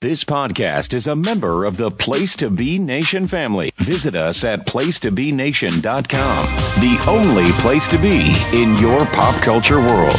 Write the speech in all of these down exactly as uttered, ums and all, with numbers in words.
This podcast is a member of the Place to Be Nation family. Visit us at place to be nation dot com, the only place to be in your pop culture world.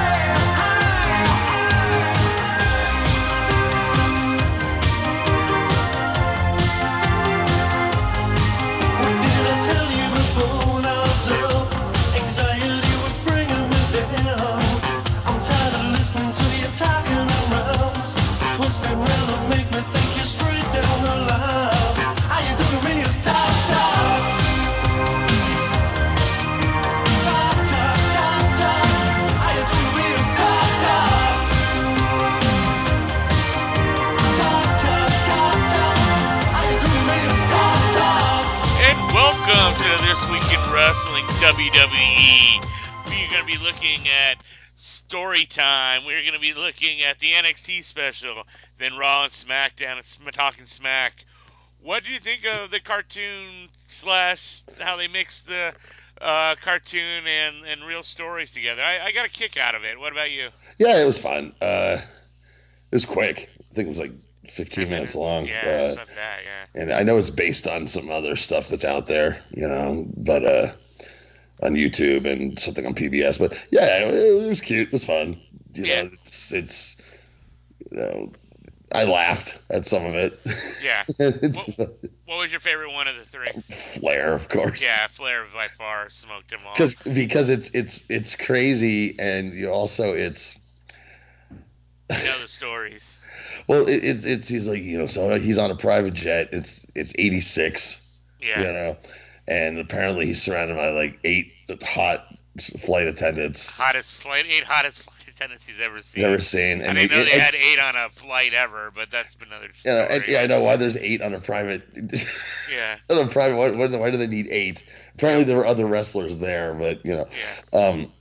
W W E. We're going to be looking at Story Time. We're going to be looking at the N X T special, then Raw and SmackDown and Talking Smack. What do you think of the cartoon slash how they mix the uh, cartoon and, and real stories together? I, I got a kick out of it. What about you? Yeah, it was fun. Uh, it was quick. I think it was like fifteen minutes long. Yeah, uh, something like that, yeah. And I know it's based on some other stuff that's out there, you know, but uh, on YouTube and something on P B S. But yeah, it, it was cute. It was fun. You yeah. know, it's it's you know, I laughed at some of it. Yeah. what, what was your favorite one of the three? Flair, of course. Yeah, Flair by far smoked them all. Because because it's it's it's crazy, and you also it's. You know the stories. Well, it, it's it's he's like you know so he's on a private jet. It's it's eighty-six. Yeah. You know. And apparently he's surrounded by like eight hot flight attendants. Hottest flight, eight hottest flight attendants he's ever seen. He's ever seen. And I didn't they, know they and, had eight on a flight ever, but that's another story. You know, and, yeah, I know why there's eight on a private. Yeah. on a private. Why, why, why do they need eight? Apparently there were other wrestlers there, but you know. Yeah. Um.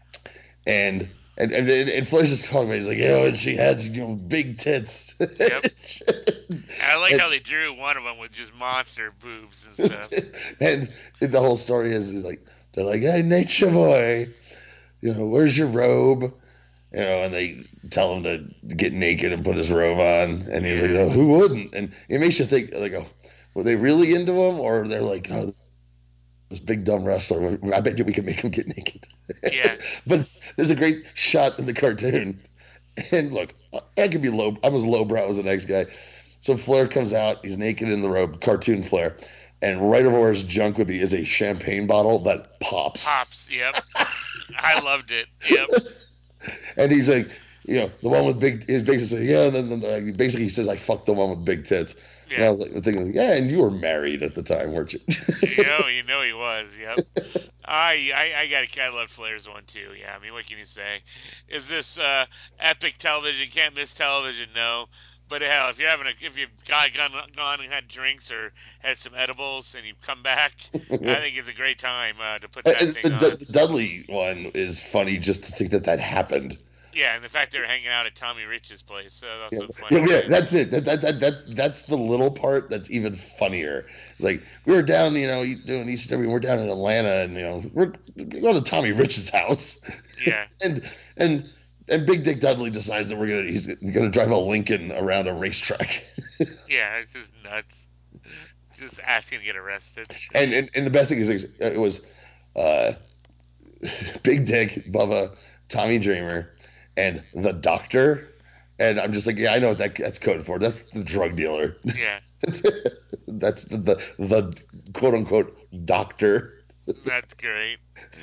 And and and, and Flair's just talking about. It. He's like, you know, and she had you know big tits. Yep. I like and, how they drew one of them with just monster boobs and stuff. and, and the whole story is, is like, they're like, hey, Nature Boy, you know, where's your robe? You know, and they tell him to get naked and put his robe on. And he's like, oh, who wouldn't? And it makes you think, like, oh, were they really into him? Or they're like, oh, this big dumb wrestler, I bet you we can make him get naked. Yeah. But there's a great shot in the cartoon. And look, I could be low. I'm as lowbrow as the next guy. So Flair comes out, he's naked in the robe, cartoon Flair, and right over where his junk would be is a champagne bottle that pops. Pops, yep. I loved it, yep. And he's like, you know, the one with big, he's basically saying, yeah, and then, then basically he says, I fucked the one with big tits. Yeah. And I was like, thinking, yeah, and you were married at the time, weren't you? you know, you know he was, yep. I, I, I got I loved Flair's one too. Yeah, I mean, what can you say? Is this uh, epic television? Can't miss television? No. But hell, if you're having a, if you've gone, gone, gone and had drinks or had some edibles and you come back, I think it's a great time uh, to put that the, thing the, on. The Dudley one is funny just to think that that happened. Yeah, and the fact they were hanging out at Tommy Rich's place, so that's yeah. so funny. Yeah, yeah, that's it. That, that, that, that, that's the little part that's even funnier. It's like, we were down, you know, doing Easter, we're down in Atlanta, and, you know, we're going to Tommy Rich's house. Yeah. and, and, And Big Dick Dudley decides that we're gonna he's gonna drive a Lincoln around a racetrack. Yeah, it's just nuts. Just asking to get arrested. And and, and the best thing is it was uh, Big Dick, Bubba, Tommy Dreamer, and the Doctor. And I'm just like, yeah, I know what that that's code for. That's the drug dealer. Yeah. That's the, the the quote unquote doctor. That's great.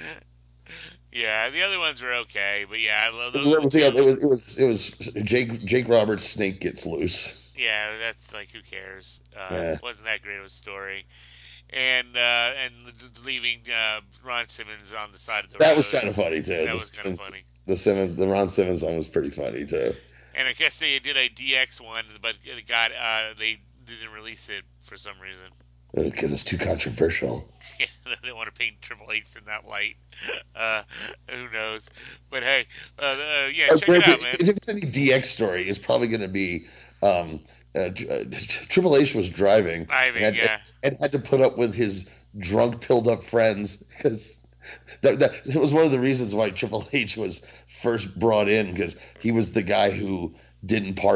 Yeah, the other ones were okay, but yeah, I love those. It was, it was it was it was Jake Jake Roberts' snake gets loose. Yeah, that's like, who cares? Uh, yeah. It wasn't that great of a story, and uh, and leaving uh, Ron Simmons on the side of the that road. was kind of funny too. That the was kind of funny. The Simmons, the Ron Simmons one was pretty funny too. And I guess they did a D X one, but it got uh, they didn't release it for some reason. Because it's too controversial. Yeah, they didn't want to paint Triple H in that light. Uh, who knows? But hey, uh, uh, yeah, check it out, man. If it's any D X story, it's probably going to be um, uh, uh, Triple H was driving, driving and, yeah. and had to put up with his drunk, pilled up friends because that, that it was one of the reasons why Triple H was first brought in, because he was the guy who didn't party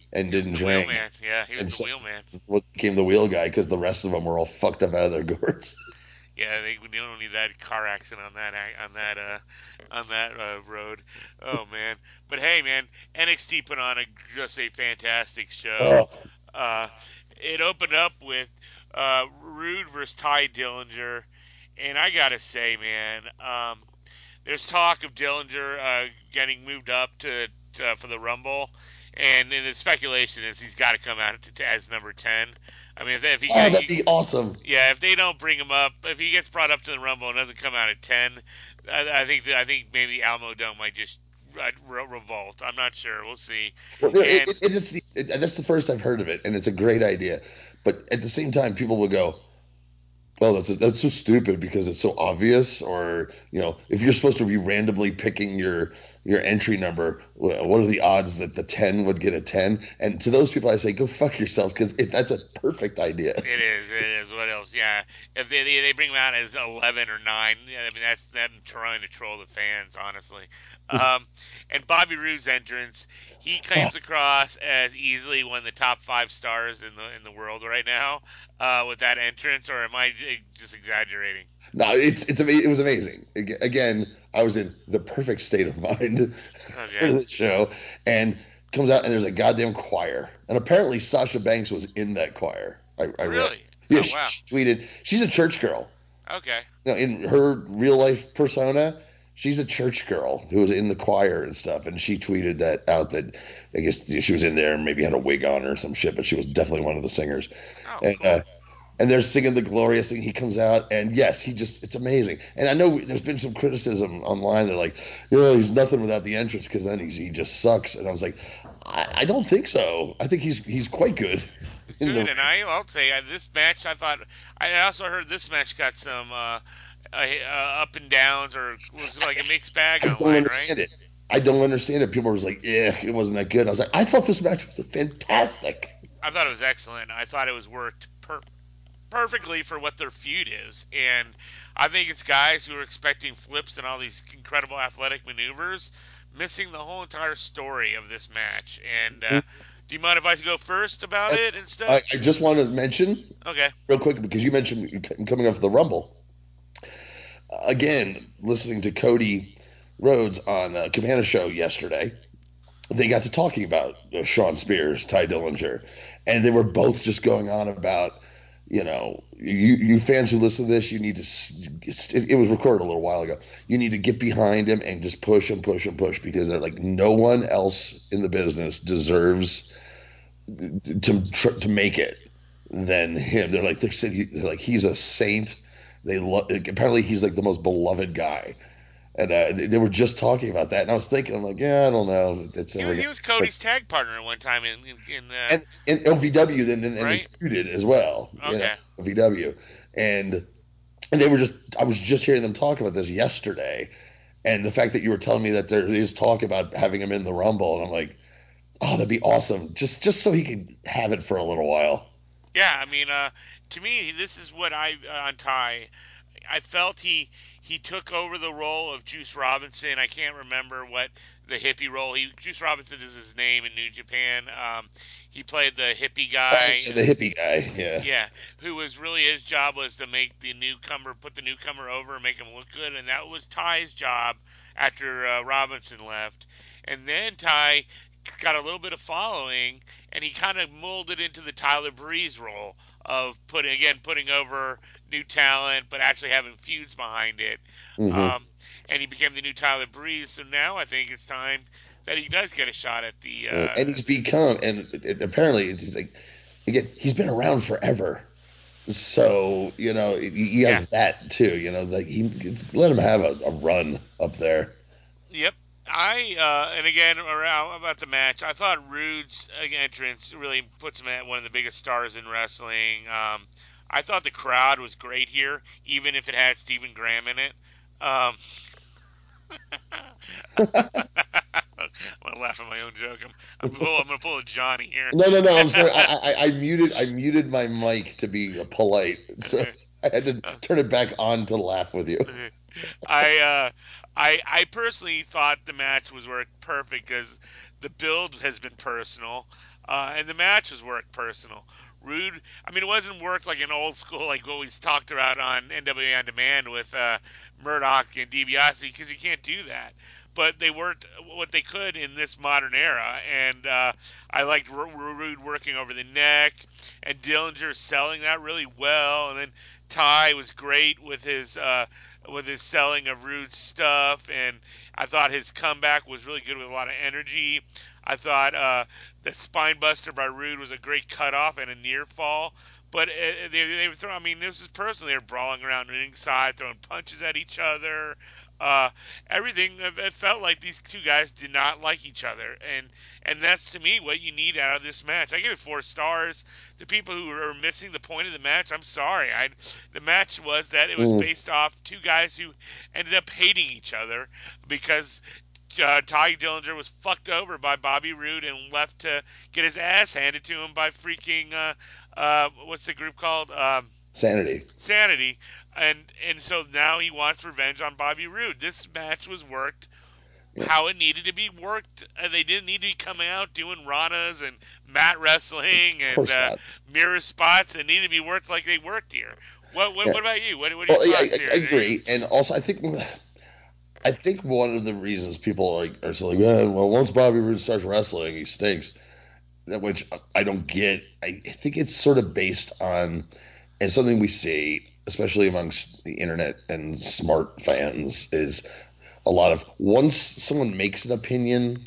and didn't the drink. Wheelman. Yeah, he was And the so- Wheelman. What became the wheel guy because the rest of them were all fucked up out of their gourds. Yeah, they, they don't need that car accident on that ac- on that uh, on that uh, road. Oh man, but hey man, N X T put on a just a fantastic show. Oh. Uh, it opened up with uh, Rude versus Ty Dillinger, and I gotta say, man, um, there's talk of Dillinger uh, getting moved up to, to for the Rumble, and, and the speculation is he's got to come out to, to, as number ten. I mean, if, if he, Oh, that'd be awesome. yeah, if they don't bring him up, if he gets brought up to the Rumble and doesn't come out at ten, I, I think that, I think maybe Alamo Dome might just uh, re- revolt. I'm not sure. We'll see. It, And- it, it just, it, that's the first I've heard of it, and it's a great idea. But at the same time, people will go, "Oh, that's that's so stupid because it's so obvious." Or, you know, if you're supposed to be randomly picking your your entry number, wh- what are the odds that the ten would get a ten? And to those people, I say, go fuck yourself because that's a perfect idea. It is. It is. What else? Yeah. If they they, they bring him out as eleven or nine, yeah, I mean that's them trying to troll the fans, honestly. Um, and Bobby Roode's entrance, he comes across as easily one of the top five stars in the in the world right now uh, with that entrance, or am I j- just exaggerating? No, it's it's ama- it was amazing. Ag- Again, I was in the perfect state of mind for Okay. the show, and comes out and there's a goddamn choir, and apparently Sasha Banks was in that choir. I, I read. Really? Yeah, Oh, she, wow. she tweeted. She's a church girl. Okay. You know, in her real life persona, she's a church girl who was in the choir and stuff, and she tweeted that out that I guess she was in there and maybe had a wig on or some shit, but she was definitely one of the singers. Oh, and cool. uh, and they're singing the glorious thing. He comes out, and yes, he just, it's amazing. And I know there's been some criticism online. They're like, you know, he's nothing without the entrance because then he's, he just sucks. And I was like, I, I don't think so. I think he's he's quite good. in Good, the- and I, I'll say uh, this match. I thought I also heard this match got some uh, uh, uh, up and downs, or was like a mixed bag I don't online, understand right? it. I don't understand it. People were like, yeah, it wasn't that good. I was like, I thought this match was fantastic. I thought it was excellent. I thought it was worked per- perfectly for what their feud is, and I think it's guys who are expecting flips and all these incredible athletic maneuvers, missing the whole entire story of this match. And uh, do you mind if I go first about it and stuff? I, I just wanted to mention Okay. real quick because you mentioned coming off the Rumble. Again, listening to Cody Rhodes on uh, Cabana Show yesterday, they got to talking about uh, Sean Spears, Ty Dillinger, and they were both just going on about, you know, you you fans who listen to this, you need to. s- It, it was recorded a little while ago. You need to get behind him and just push and push and push because they're like no one else in the business deserves to tr- to make it than him. They're like they're saying they're like he's a saint. They lo- apparently he's like the most beloved guy, and uh, they, they were just talking about that. And I was thinking, I'm like, yeah, I don't know. It's He was, he was Cody's tag partner at one time in in, in uh, and, and L V W then and, and Right. they feuded as well. You Okay. know, L V W, and and they were just I was just hearing them talk about this yesterday, and the fact that you were telling me that there is talk about having him in the Rumble, and I'm like, oh, that'd be awesome. Just just so he could have it for a little while. Yeah, I mean, uh, to me, this is what I uh, on Ty. I felt he he took over the role of Juice Robinson. I can't remember what the hippie role. He Juice Robinson is his name in New Japan. Um, he played the hippie guy. the hippie guy, yeah. Yeah, who was really his job was to make the newcomer, put the newcomer over, and make him look good, and that was Ty's job after uh, Robinson left. And then Ty got a little bit of following, and he kind of molded into the Tyler Breeze role of putting again putting over new talent, but actually having feuds behind it. Mhm. Um, and he became the new Tyler Breeze. So now I think it's time that he does get a shot at the. Uh, and he's become, and it, it- apparently, he's like, again, he's been around forever. So you know, you, you have that too. You know, like he let him have a, a run up there. Yep. I uh, and again around about the match, I thought Rude's entrance really puts him at one of the biggest stars in wrestling. Um, I thought the crowd was great here, even if it had Stephen Graham in it. Um, I'm gonna laugh at my own joke. I'm, I'm, pull, I'm gonna pull a Johnny here. No, no, no. I'm sorry. I, I, I muted. I muted my mic to be polite, so I had to turn it back on to laugh with you. I uh, I I personally thought the match was worked perfect because the build has been personal. uh, and the matches worked personal. Rude, I mean, it wasn't worked like an old school, like what we talked about on N W A On Demand with uh, Murdoch and DiBiase, because you can't do that. But they worked what they could in this modern era, and uh, I liked Rude working over the neck, and Dillinger selling that really well, and then Ty was great with his uh, with his selling of Rude's stuff, and I thought his comeback was really good with a lot of energy. I thought uh, the spine buster by Rude was a great cutoff and a near fall. But uh, they, they were throwing, I mean, this is personal. They were brawling around ringside, throwing punches at each other. Uh, everything, it felt like these two guys did not like each other. And, and that's, to me, what you need out of this match. I give it four stars. The people who are missing the point of the match, I'm sorry. I, the match was that it was Mm. based off two guys who ended up hating each other because Uh, Ty Dillinger was fucked over by Bobby Roode and left to get his ass handed to him by freaking uh, uh, what's the group called? Um, Sanity. Sanity, and and so now he wants revenge on Bobby Roode. This match was worked Yeah. how it needed to be worked. Uh, they didn't need to be coming out doing Ranas and mat wrestling Of course and uh, not. mirror spots. It needed to be worked like they worked here. What what, Yeah. what about you? What, what are your Well, yeah, thoughts I, here? I agree, and also I think I think one of the reasons people are, like, are so like, "Eh, well, once Bobby Roode starts wrestling, he stinks," that which I don't get. I think it's sort of based on, and something we see, especially amongst the internet and smart fans, is a lot of once someone makes an opinion,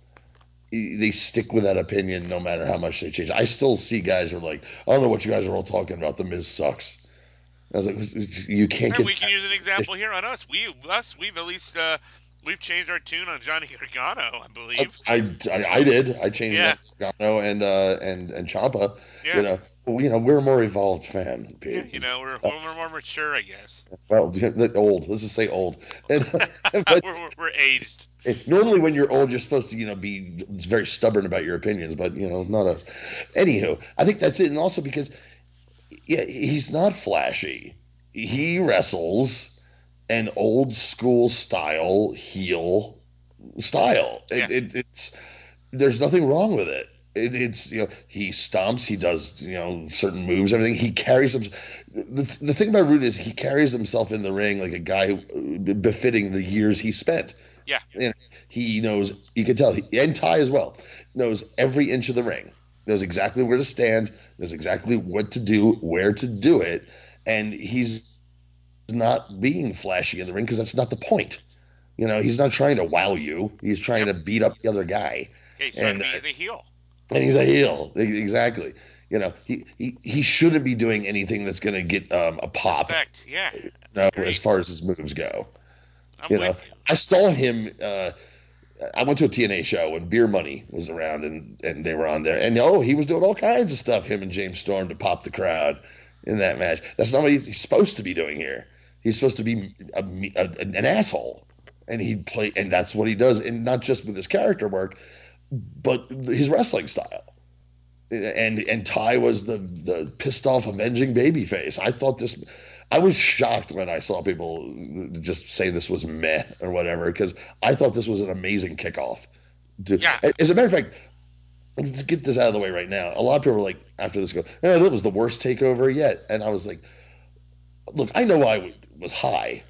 they stick with that opinion no matter how much they change. I still see guys who are like, I don't know what you guys are all talking about. The Miz sucks. I was like, you can't And get. we can use an example here on us. We us we've at least uh, we've changed our tune on Johnny Gargano, I believe. I, I, I did. I changed Yeah. Gargano and uh and and Ciampa. Yeah. You know, you know, we're a more evolved fan. Pete. Yeah, you know, we're, we're more mature, I guess. Well, the old. Let's just say old. And, but we're, we're, we're aged. normally, when you're old, you're supposed to, you know, be very stubborn about your opinions. But you know, not us. Anywho, I think that's it. And also because, yeah, he's not flashy. He wrestles an old school style heel style. It, Yeah. it, it's there's nothing wrong with it. It, it's you know he stomps, he does you know certain moves, everything. He carries him. The, the thing about Rude is he carries himself in the ring like a guy who, befitting the years he spent. Yeah. And he knows. You can tell, he, and Ty as well knows every inch of the ring. Knows exactly where to stand. Knows exactly what to do, where to do it, and he's not being flashy in the ring because that's not the point. You know, he's not trying to wow you. He's trying Yep. to beat up the other guy. Yeah, he's trying And, to be uh, the heel. And he's a heel. E- Exactly. You know, he, he, he shouldn't be doing anything that's going to get um, a pop, Respect. Yeah. you know, Agreed. as far as his moves go. I'm You know, with you. I saw him. Uh, I went to a T N A show when Beer Money was around, and, and they were on there. And oh, he was doing all kinds of stuff, him and James Storm, to pop the crowd in that match. That's not what he's supposed to be doing here. He's supposed to be a, a, an asshole, and he play, and that's what he does, and not just with his character work, but his wrestling style. And and Ty was the the pissed off, avenging babyface. I thought this. I was shocked when I saw people just say this was meh or whatever, because I thought this was an amazing kickoff. To, Yeah. As a matter of fact, let's get this out of the way right now. A lot of people were like, after this, go, "Yeah, that was the worst takeover yet." And I was like, look, I know I was high,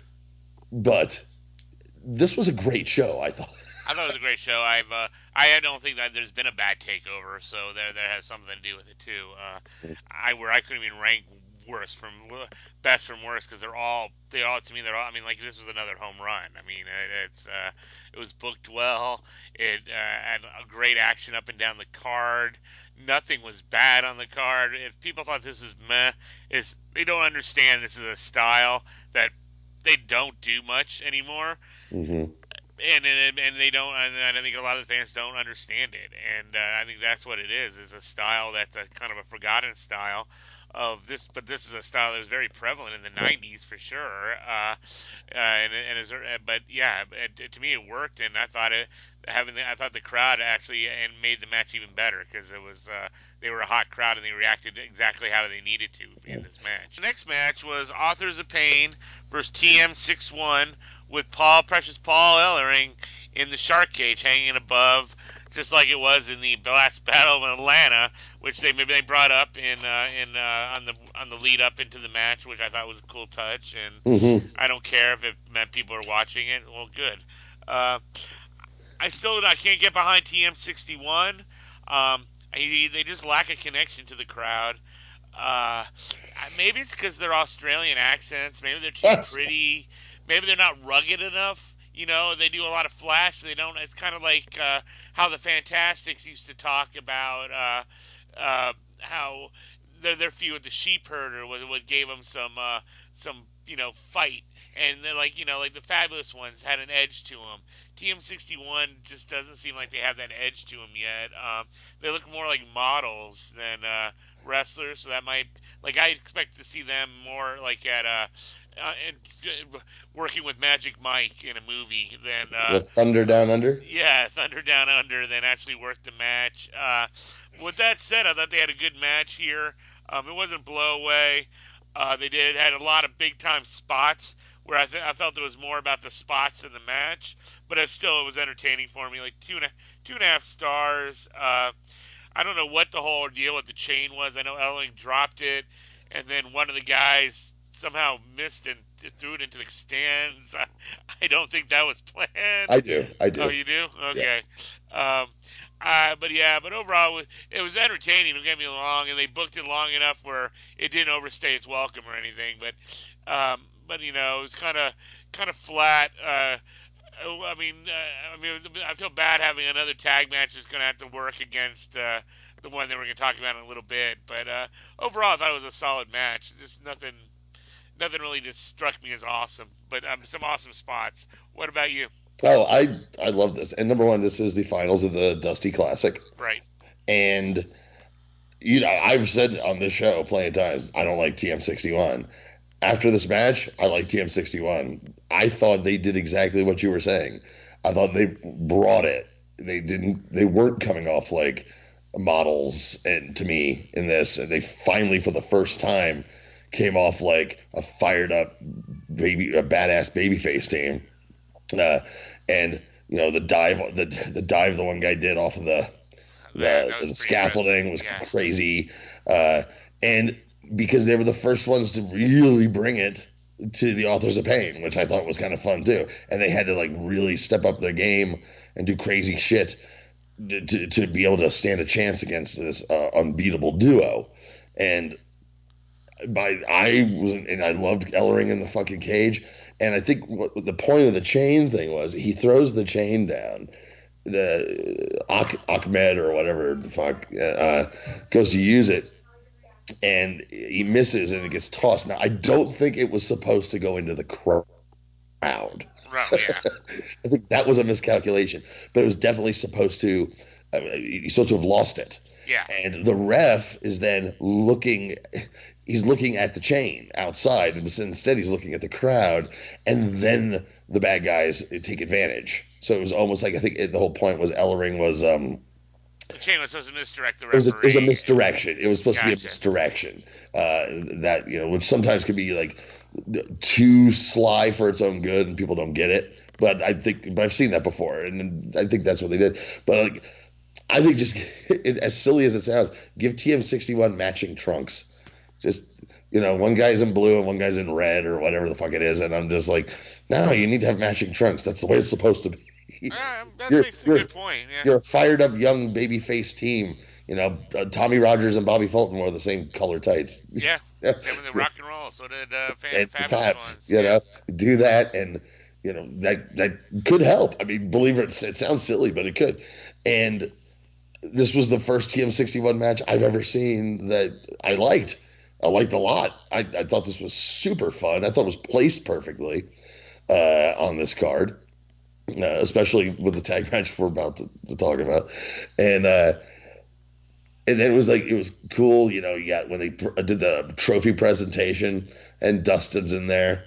but this was a great show, I thought. I thought it was a great show. I've uh, I don't think that there's been a bad takeover, so there there has something to do with it too. Uh, I where I couldn't even rank worst from best from worst because they're all they all to me they're all. I mean, like this was another home run. I mean, it, it's uh, it was booked well. It uh, had a great action up and down the card. Nothing was bad on the card. If people thought this was meh, is they don't understand this is a style that they don't do much anymore. Mm-hmm. And, and and they don't, and I think a lot of the fans don't understand it, and uh, I think that's what it is. Is a style that's a kind of a forgotten style of this, but this is a style that was very prevalent in the nineties for sure. Uh, uh, and and is, but yeah, it, to me it worked, and I thought it having the, I thought the crowd actually and made the match even better because it was uh, they were a hot crowd and they reacted exactly how they needed to in this match. The next match was Authors of Pain versus T M sixty-one with Paul Precious Paul Ellering in the shark cage, hanging above, just like it was in the last Battle of Atlanta, which they maybe they brought up in uh, in uh, on the on the lead up into the match, which I thought was a cool touch. And Mm-hmm. I don't care if it meant people are watching it. Well, good. Uh, I still I can't get behind T M sixty-one. Um, I, they just lack a connection to the crowd. Uh, maybe it's because they're Australian accents. Maybe they're too pretty. Maybe they're not rugged enough. You know, they do a lot of flash. They don't. It's kind of like uh, how the Fantastics used to talk about uh, uh, how their their feud with the sheep herder was what gave them some uh, some you know fight. And they're like, you know, like the Fabulous Ones had an edge to them. T M sixty-one just doesn't seem like they have that edge to them yet. Um, they look more like models than uh, wrestlers, so that might, like, I expect to see them more like at uh, uh and, uh, working with Magic Mike in a movie than uh, With Thunder Down Under. Yeah, Thunder Down Under, than actually work the match. Uh, with that said, I thought they had a good match here. Um, it wasn't blow away. Uh, they did had a lot of big time spots where I, th- I felt it was more about the spots in the match, but it still it was entertaining for me. Like two and a, two and a half stars. Uh, I don't know what the whole deal with the chain was. I know Ellering dropped it, and then one of the guys somehow missed and threw it into the stands. I, I don't think that was planned. I do. I do. Oh, you do? Okay. Yeah. Um, uh, but yeah, but overall, it was entertaining. Don't get me wrong, and they booked it long enough where it didn't overstay its welcome or anything. But, um, but you know, it was kind of, kind of flat. Uh, I mean, uh, I mean, I feel bad having another tag match that's going to have to work against uh, the one that we're going to talk about in a little bit. But uh, overall, I thought it was a solid match. Just nothing, nothing really just struck me as awesome. But um, some awesome spots. What about you? Oh, I I love this. And number one, this is the finals of the Dusty Classic. Right. And you know, I've said on this show plenty of times, I don't like T M sixty-one. After this match, I like T M sixty-one. I thought they did exactly what you were saying. I thought they brought it. They didn't. They weren't coming off like models, and to me in this, and they finally, for the first time, came off like a fired up baby, a badass babyface team. Uh, and you know the dive, the the dive the one guy did off of the the, the scaffolding was yeah. crazy, uh, and because they were the first ones to really bring it to the Authors of Pain, which I thought was kind of fun too, and they had to like really step up their game and do crazy shit to to, to be able to stand a chance against this uh, unbeatable duo, and by I was and I loved Ellering in the fucking cage. And I think what the point of the chain thing was, he throws the chain down. The ah- Ahmed or whatever the fuck uh, goes to use it, and he misses, and it gets tossed. Now I don't think it was supposed to go into the crowd. Right, yeah. I think that was a miscalculation, but it was definitely supposed to. Uh, he's supposed to have lost it. Yeah. And the ref is then looking. He's looking at the chain outside, and instead he's looking at the crowd, and then the bad guys take advantage. So it was almost like, I think the whole point was Ellering was um, the chain was supposed to misdirect the referee. It was a, it was a misdirection. It was supposed gotcha. to be a misdirection. Uh, that you know, which sometimes could be like too sly for its own good, and people don't get it. But I think, but I've seen that before, and I think that's what they did. But like, I think just as silly as it sounds, give T M sixty-one matching trunks. Just, you know, one guy's in blue and one guy's in red or whatever the fuck it is. And I'm just like, no, you need to have matching trunks. That's the way it's supposed to be. Uh, that you're, makes a good point. Yeah. You're a fired up young baby face team. You know, uh, Tommy Rogers and Bobby Fulton wore the same color tights. Yeah. They were the rock and roll. So did uh, fan, Fabulous Ones. You yeah. know, do that. And, you know, that, that could help. I mean, believe it, it sounds silly, but it could. And this was the first T M sixty-one match I've ever seen that I liked. I liked a lot. I, I thought this was super fun. I thought it was placed perfectly uh, on this card, uh, especially with the tag match we're about to, to talk about. And uh, and then it was like, it was cool. You know, you got when they pr- did the trophy presentation and Dustin's in there,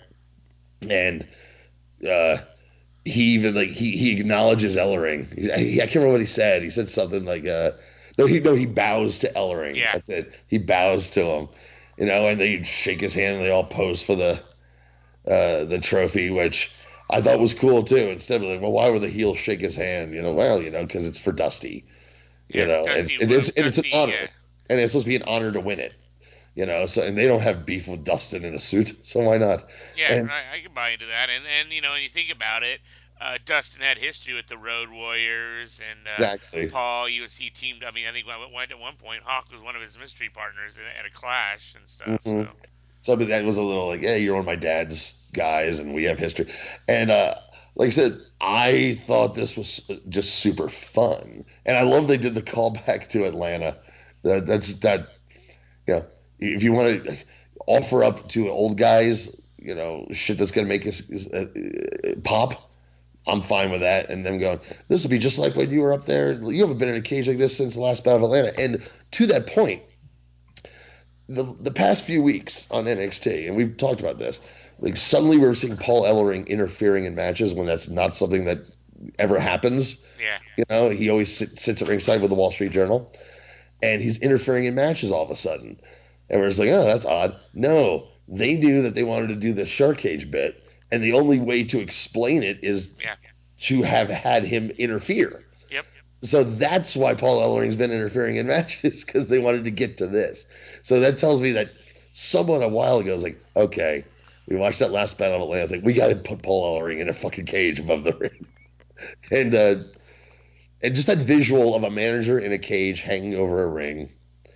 and uh, he even like he he acknowledges Ellering. He, he, I can't remember what he said. He said something like, uh, no, he no he bows to Ellering. Yeah, that's it. He bows to him. You know, and they shake his hand and they all pose for the uh, the trophy, which I thought was cool too. Instead of like, well, why would the heel shake his hand? You know, well, you know, because it's for Dusty. You Yeah, know, Dusty, and, and it's and it's an Dusty, honor, yeah. and it's supposed to be an honor to win it. You know, so and they don't have beef with Dustin in a suit, so why not? Yeah, And I, I can buy into that. And and you know, when you think about it, uh, Dustin had history with the Road Warriors and uh, exactly. Paul. You he teamed. I mean, I think went at one point Hawk was one of his mystery partners at a Clash and stuff. Mm-hmm. So. So but that was a little like, yeah, you're one of my dad's guys, and we have history. And uh, like I said, I thought this was just super fun, and I love they did the callback to Atlanta. That, that's that. You know, if you want to offer up to old guys, you know, shit that's gonna make us uh, pop, I'm fine with that. And them going, this will be just like when you were up there. You haven't been in a cage like this since the last Battle of Atlanta. And to that point, the the past few weeks on N X T, and we've talked about this, like suddenly we're seeing Paul Ellering interfering in matches when that's not something that ever happens. Yeah. You know, he always sit, sits at ringside with the Wall Street Journal, and he's interfering in matches all of a sudden. And we're just like, oh, that's odd. No, they knew that they wanted to do the shark cage bit, and the only way to explain it is yeah. to have had him interfere. Yep. So that's why Paul Ellering's been interfering in matches, because they wanted to get to this. So that tells me that someone a while ago was like, okay, we watched that last Battle of Atlanta thing. We got to put Paul Ellering in a fucking cage above the ring. and uh, and just that visual of a manager in a cage hanging over a ring,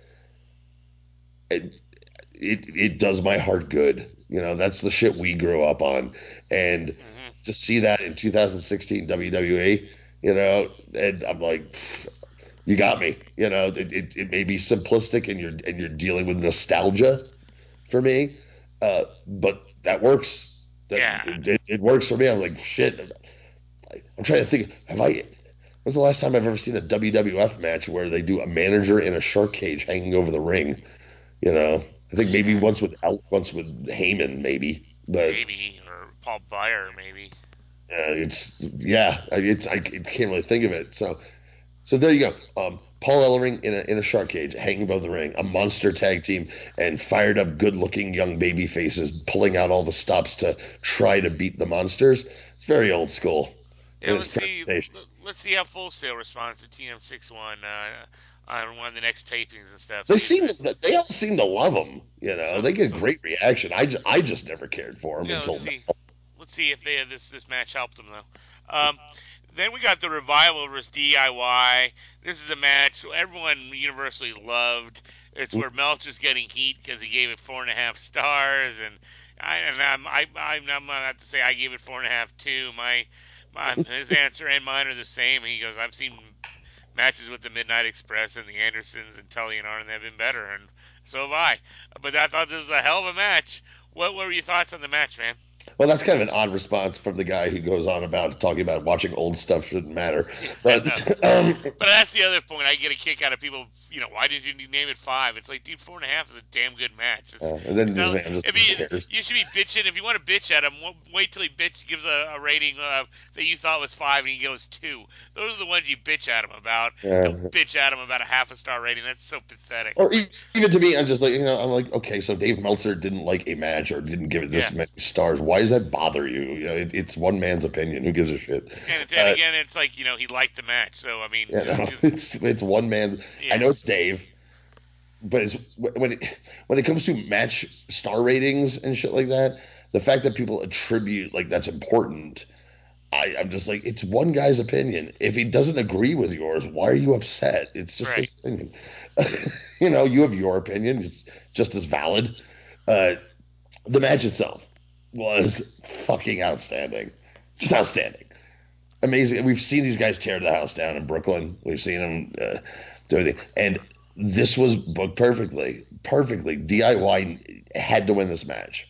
it, it, it does my heart good. You know, that's the shit we grew up on. And mm-hmm. to see that in two thousand sixteen W W E, you know, and I'm like, you got me. You know, it, it, it may be simplistic and you're and you're dealing with nostalgia for me, uh, but that works. That, yeah. It, it, it works for me. I'm like, shit. I'm trying to think. Have I? When's the last time I've ever seen a W W F match where they do a manager in a shark cage hanging over the ring? You know, I think maybe once with once with Heyman, maybe. But maybe or Paul Bearer, maybe. Uh, it's yeah. It's I, I can't really think of it. So. So there you go. Um, Paul Ellering in a in a shark cage, hanging above the ring, a monster tag team, and fired up, good-looking young baby faces pulling out all the stops to try to beat the monsters. It's very old school. Yeah, let's see. Let's see how Full Sail responds to T M sixty-one uh, on one of the next tapings and stuff. They seem to, they all seem to love him. You know, so, they get so, great reaction. I just, I just never cared for him yeah, until let's see. now. Let's see if they this this match helped them though. Um, Then we got the Revival versus D I Y. This is a match everyone universally loved. It's where Meltzer's getting heat because he gave it four and a half stars, and I and I'm I I'm, I'm gonna have to say I gave it four and a half too. My my his answer and mine are the same. He goes, I've seen matches with the Midnight Express and the Andersons and Tully and Arn, they've been better, and so have I. But I thought this was a hell of a match. What, what were your thoughts on the match, man? Well, that's kind of an odd response from the guy who goes on about talking about watching old stuff shouldn't matter. But um, but that's the other point. I get a kick out of people, you know, why didn't you name it five? It's like, dude, four and a half is a damn good match. It's, uh, and then not, man, just if you, you should be bitching. If you want to bitch at him, wait till he bitch gives a, a rating uh, that you thought was five and he goes two. Those are the ones you bitch at him about. Yeah. Don't bitch at him about a half a star rating. That's so pathetic. Or even to me, I'm just like, you know, I'm like, okay, so Dave Meltzer didn't like a match or didn't give it this yeah. many stars. Why does that bother you? You know, it, it's one man's opinion. Who gives a shit? And then uh, again, it's like, you know, he liked the match. So I mean, yeah, no, it's it's one man's. Yeah. I know it's Dave, but it's when it when it comes to match star ratings and shit like that, the fact that people attribute like that's important, I, I'm just like, it's one guy's opinion. If he doesn't agree with yours, why are you upset? It's just right. his opinion. You know, you have your opinion. It's just as valid. Uh, the match itself was fucking outstanding. Just outstanding. Amazing. We've seen these guys tear the house down in Brooklyn. We've seen them uh, do everything. And this was booked perfectly. Perfectly. D I Y had to win this match.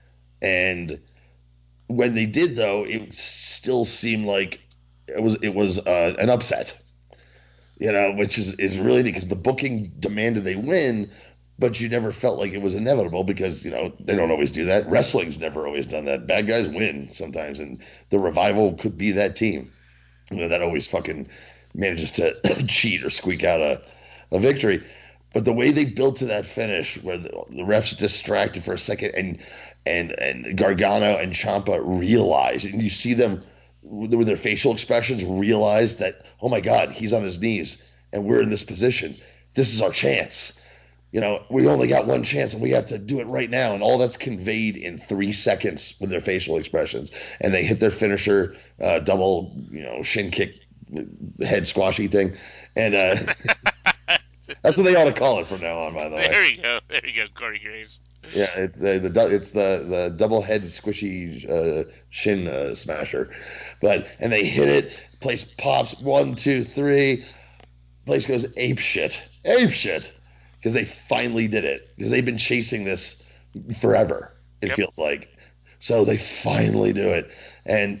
And when they did, though, it still seemed like it was it was uh, an upset. You know, which is, is really neat because the booking demanded they win, but you never felt like it was inevitable because, you know, they don't always do that. Wrestling's never always done that. Bad guys win sometimes, and the Revival could be that team, you know, that always fucking manages to cheat or squeak out a, a victory. But the way they built to that finish, where the, the refs distracted for a second, and and and Gargano and Ciampa realize, and you see them with their facial expressions, realize that, oh my God, he's on his knees, and we're in this position. This is our chance. You know, we only got one chance, and we have to do it right now. And all that's conveyed in three seconds with their facial expressions. And they hit their finisher, uh, double, you know, shin kick, head squashy thing, and uh, that's what they ought to call it from now on. By the way, there you go, there you go, Corey Graves. Yeah, it, the, the it's the the double head squishy uh, shin uh, smasher, but and they hit it. Place pops one, two, three. Place goes ape shit, ape shit, because they finally did it. Because they've been chasing this forever. It yep. feels like, so they finally do it, and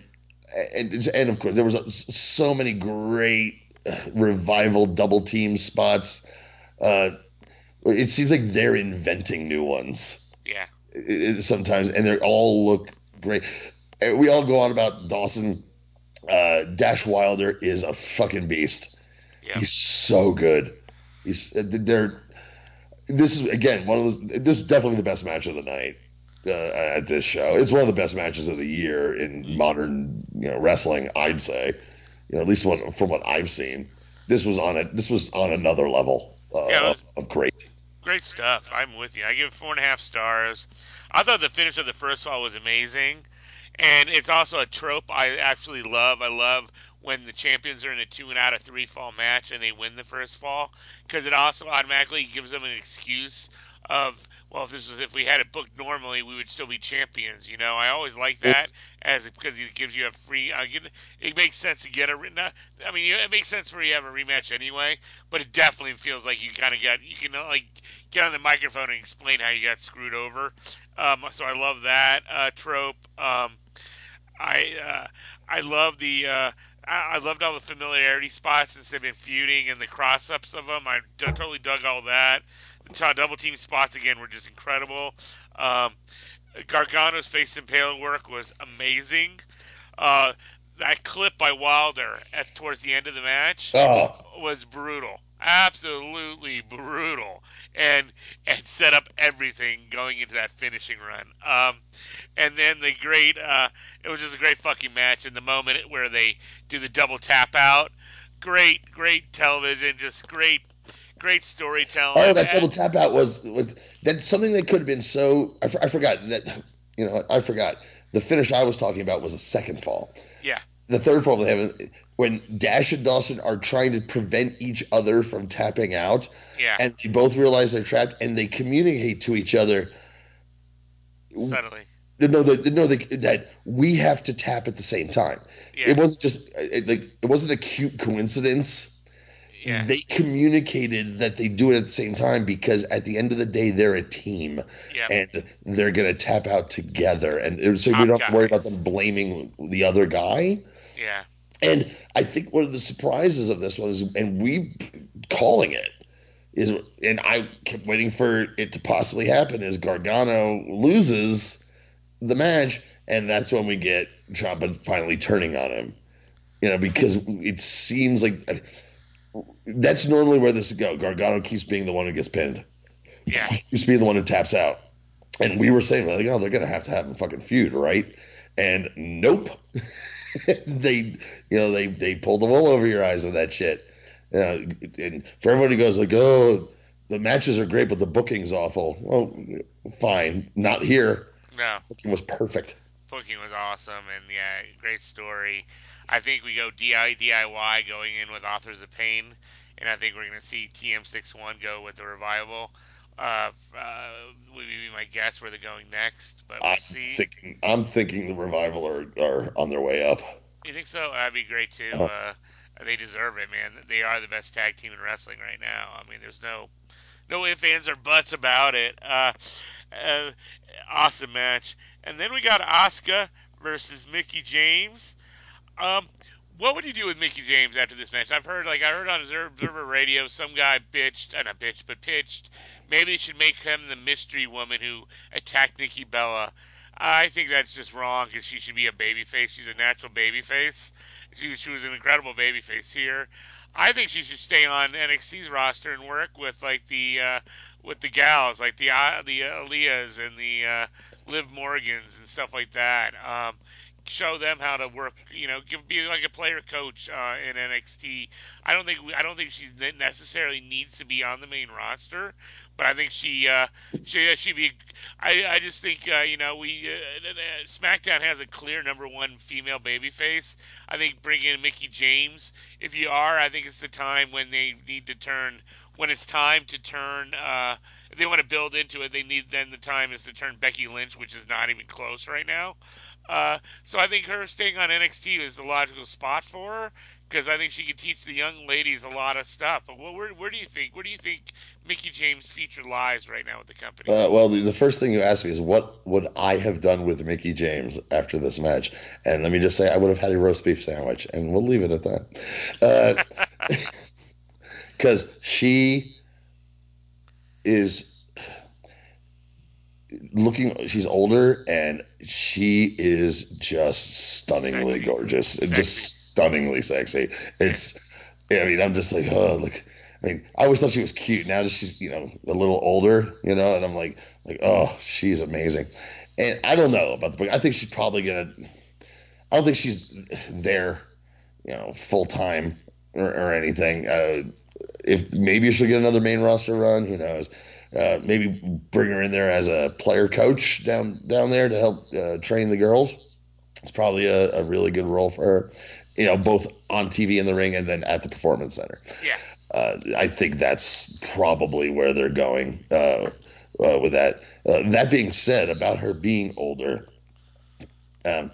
and and of course there was so many great revival double team spots. Uh, It seems like they're inventing new ones. Yeah. It, it, sometimes, and they all look great. We all go on about Dawson. Uh, Dash Wilder is a fucking beast. Yeah. He's so good. He's they're. This is again one of those. This is definitely the best match of the night uh, at this show. It's one of the best matches of the year in modern, you know, wrestling. I'd say, you know, at least one, from what I've seen. This was on a. This was on another level uh, yeah, of, of great. Great stuff. I'm with you. I give it four and a half stars. I thought the finish of the first fall was amazing. And it's also a trope I actually love. I love when the champions are in a two and out of three fall match and they win the first fall, because it also automatically gives them an excuse of, well, if this was, if we had it booked normally, we would still be champions. You know, I always like that as because it gives you a free. Uh, it makes sense to get a. Not, I mean, it makes sense for you to have a rematch anyway, but it definitely feels like you kind of got you can like get on the microphone and explain how you got screwed over. Um, so I love that uh, trope. Um, I uh, I love the. Uh, I loved all the familiarity spots since they've been feuding and the cross-ups of them. I d- totally dug all that. The t- double team spots, again, were just incredible. Um, Gargano's face impale work was amazing. Uh, that clip by Wilder at towards the end of the match oh. was brutal. Absolutely brutal. And and set up everything going into that finishing run. Um, and then the great, uh, it was just a great fucking match. And the moment where they do the double tap out, great, great television, just great, great storytelling. Oh, that double tap out was was that's something that could have been so. I, I forgot that. You know, I forgot the finish I was talking about was a second fall. Yeah. The third fall they have when Dash and Dawson are trying to prevent each other from tapping out. Yeah. And they both realize they're trapped, and they communicate to each other. Subtly. No, the, no, the, that we have to tap at the same time. Yeah. It wasn't just it, like it wasn't a cute coincidence. Yeah. They communicated that they do it at the same time because at the end of the day they're a team, yeah. and they're gonna tap out together, and so Top we don't have to worry guys. about them blaming the other guy. Yeah. And I think one of the surprises of this one is, and we calling it is, and I kept waiting for it to possibly happen, is Gargano loses the match, and that's when we get Ciampa finally turning on him. You know, because it seems like that's normally where this would go. Gargano keeps being the one who gets pinned. Yeah. He keeps being the one who taps out. And we were saying, like, oh, they're going to have to have a fucking feud, right? And nope. they, you know, they, they pulled the wool over your eyes with that shit. You know, and for everyone who goes like, oh, the matches are great, but the booking's awful. Well, fine. Not here. No. Booking was perfect. Booking was awesome, and yeah, great story. I think we go D I Y going in with Authors of Pain, and I think we're going to see T M sixty-one go with the Revival. Uh, uh, would be my guess where they're going next, but we'll I'm see. Thinking, I'm thinking the Revival are, are on their way up. You think so? That'd be great too. Uh-huh. Uh, they deserve it, man. They are the best tag team in wrestling right now. I mean, there's no no ifs, ands, or buts about it. Uh, uh, awesome match. And then we got Asuka versus Mickie James. Um, what would you do with Mickie James after this match? I've heard, like, I heard on Observer Radio, some guy bitched, uh, not bitched, but pitched, maybe they should make him the mystery woman who attacked Nikki Bella. I think that's just wrong because she should be a babyface. She's a natural babyface. She, she was an incredible babyface here. I think she should stay on N X T's roster and work with like the uh, with the gals, like the uh, the Aaliyahs and the uh, Liv Morgans and stuff like that. Um, show them how to work. You know, give be like a player coach uh, in N X T. I don't think I don't think she necessarily needs to be on the main roster, but I think she uh, she she be. I I just think uh, you know we uh, SmackDown has a clear number one female babyface. I think bringing in Mickie James, if you are, I think it's the time when they need to turn. When it's time to turn, uh, if they want to build into it, they need then the time is to turn Becky Lynch, which is not even close right now. Uh, so I think her staying on N X T is the logical spot for her because I think she can teach the young ladies a lot of stuff. But where, where do you think where do you think Mickie James' future lies right now with the company? Uh, well, the, the first thing you asked me is what would I have done with Mickie James after this match? And let me just say I would have had a roast beef sandwich, and we'll leave it at that. Because uh, she is looking, she's older, and she is just stunningly Sexy. gorgeous, Sexy. just stunningly sexy. It's, I mean, I'm just like, oh, look. I mean, I always thought she was cute. Now that she's, you know, a little older, you know, and I'm like, like, oh, she's amazing. And I don't know about the book. I think she's probably gonna. I don't think she's there, you know, full time or, or anything. Uh, if maybe she'll get another main roster run, who knows? Uh, maybe bring her in there as a player coach down down there to help uh, train the girls. It's probably a, a really good role for her, you know, both on T V in the ring and then at the Performance Center. Yeah. Uh, I think that's probably where they're going uh, uh, with that. Uh, that being said, about her being older, um,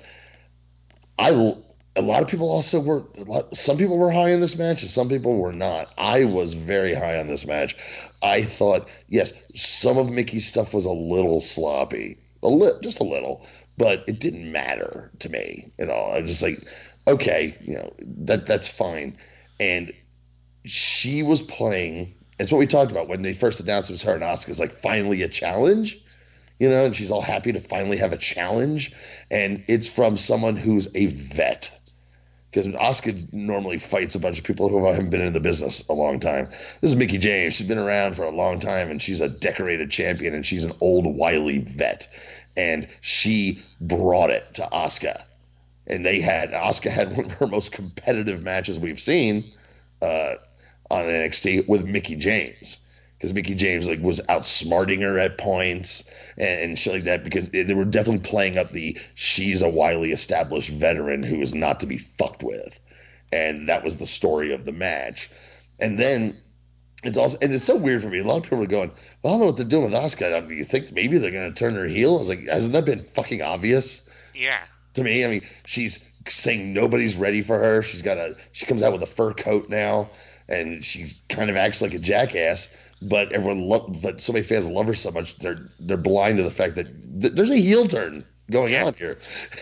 I a lot of people also were. A lot, some people were high in this match, and some people were not. I was very high on this match. I thought, yes, some of Mickie's stuff was a little sloppy, a li- just a little, but it didn't matter to me at all. I was just like, okay, you know, that that's fine, and she was playing. It's what we talked about when they first announced it was her and Asuka. It's like finally a challenge, you know, and she's all happy to finally have a challenge. And it's from someone who's a vet. Because Asuka normally fights a bunch of people who haven't been in the business a long time. This is Mickie James. She's been around for a long time, and she's a decorated champion, and she's an old, wily vet. And she brought it to Asuka. And they had, Asuka had one of her most competitive matches we've seen, uh, on N X T with Mickie James, because Mickie James like was outsmarting her at points and, and shit like that, because they were definitely playing up the she's a wily established veteran who is not to be fucked with, and that was the story of the match. And then it's also, and it's so weird for me, a lot of people are going, well, I don't know what they're doing with Asuka. Do you think maybe they're going to turn her heel? I was like, hasn't that been fucking obvious? Yeah. To me, I mean, she's saying nobody's ready for her. She's got a, she comes out with a fur coat now, and she kind of acts like a jackass. But everyone, lo- but so many fans love her so much, they're they're blind to the fact that th- there's a heel turn going on here.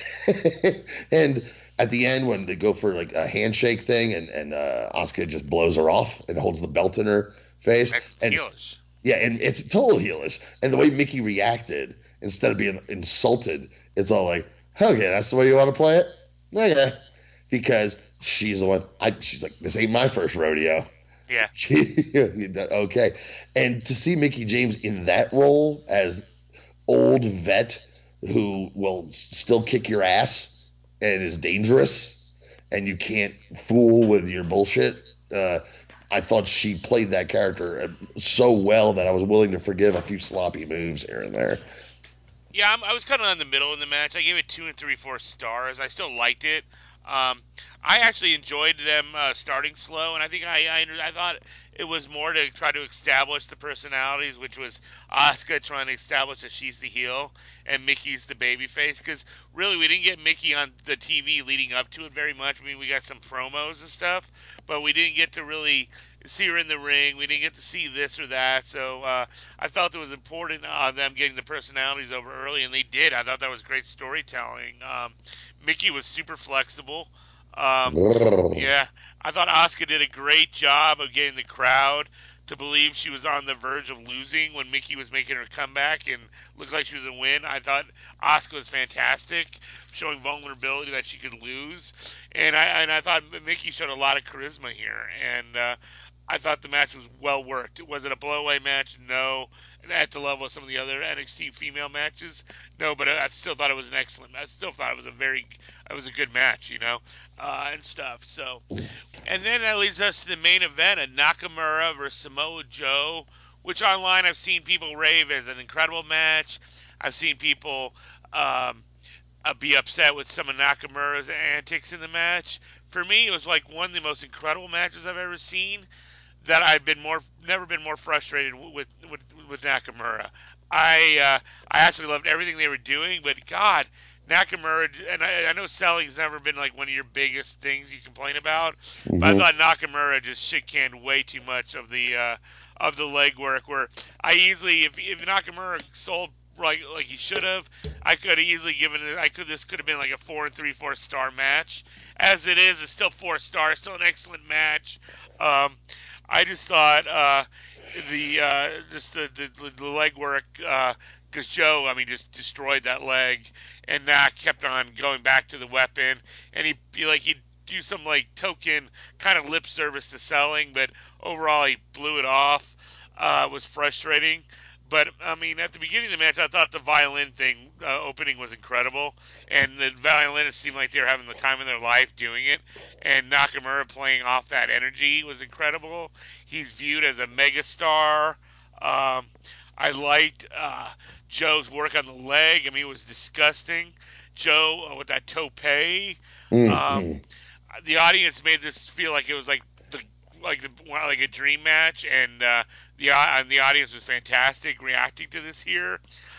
And at the end, when they go for like a handshake thing, and and uh, Asuka just blows her off and holds the belt in her face, That's and heelish. Yeah, and it's total heelish. And the way Mickie reacted, instead of being insulted, it's all like, okay, that's the way you want to play it? Okay. Because she's the one, I, she's like, this ain't my first rodeo. Yeah. Okay. And to see Mickie James in that role as old vet who will still kick your ass and is dangerous and you can't fool with your bullshit, uh, I thought she played that character so well that I was willing to forgive a few sloppy moves here and there. Yeah, I'm, I was kind of in the middle in the match. I gave it two and three fourths stars. I still liked it. Um, I actually enjoyed them uh, starting slow, and I think I, I I thought it was more to try to establish the personalities, which was Asuka trying to establish that she's the heel and Mickey's the babyface. Because really, we didn't get Mickie on the T V leading up to it very much. I mean, we got some promos and stuff, but we didn't get to really see her in the ring. We didn't get to see this or that. So uh, I felt it was important on them getting the personalities over early, and they did. I thought that was great storytelling. Um, Mickie was super flexible. Um, yeah, I thought Asuka did a great job of getting the crowd to believe she was on the verge of losing when Mickie was making her comeback and looked like she was going to win. I thought Asuka was fantastic, showing vulnerability that she could lose. And I and I thought Mickie showed a lot of charisma here. And uh, I thought the match was well worked. Was it a blowaway match? No. At the level of some of the other N X T female matches? No, but I still thought it was an excellent I still thought it was a very, it was a good match, you know, uh, and stuff. So, and then that leads us to the main event, a Nakamura versus Samoa Joe, which online I've seen people rave as an incredible match. I've seen people um, uh, be upset with some of Nakamura's antics in the match. For me, it was like one of the most incredible matches I've ever seen. That I've been more, never been more frustrated with with, with Nakamura. I uh, I actually loved everything they were doing, but God, Nakamura, and I, I know selling's never been like one of your biggest things you complain about, mm-hmm. but I thought Nakamura just shit canned way too much of the uh, of the leg work. Where I easily, if if Nakamura sold like like he should have, I could have easily given it. I could this could have been like a four and three four star match. As it is, it's still four stars, still an excellent match. Um, I just thought uh, the uh, just the, the the leg work because uh, Joe, I mean, just destroyed that leg, and Nak kept on going back to the weapon, and he, he like he'd do some like token kind of lip service to selling, but overall he blew it off. Uh, was frustrating. But, I mean, at the beginning of the match, I thought the violin thing, uh, opening was incredible. And the violinists seemed like they were having the time of their life doing it. And Nakamura playing off that energy was incredible. He's viewed as a megastar. Um, I liked uh, Joe's work on the leg. I mean, it was disgusting. Joe uh, with that tope. Mm-hmm. Um, the audience made this feel like it was like the like the like a dream match, and uh, the uh, and the audience was fantastic reacting to this here.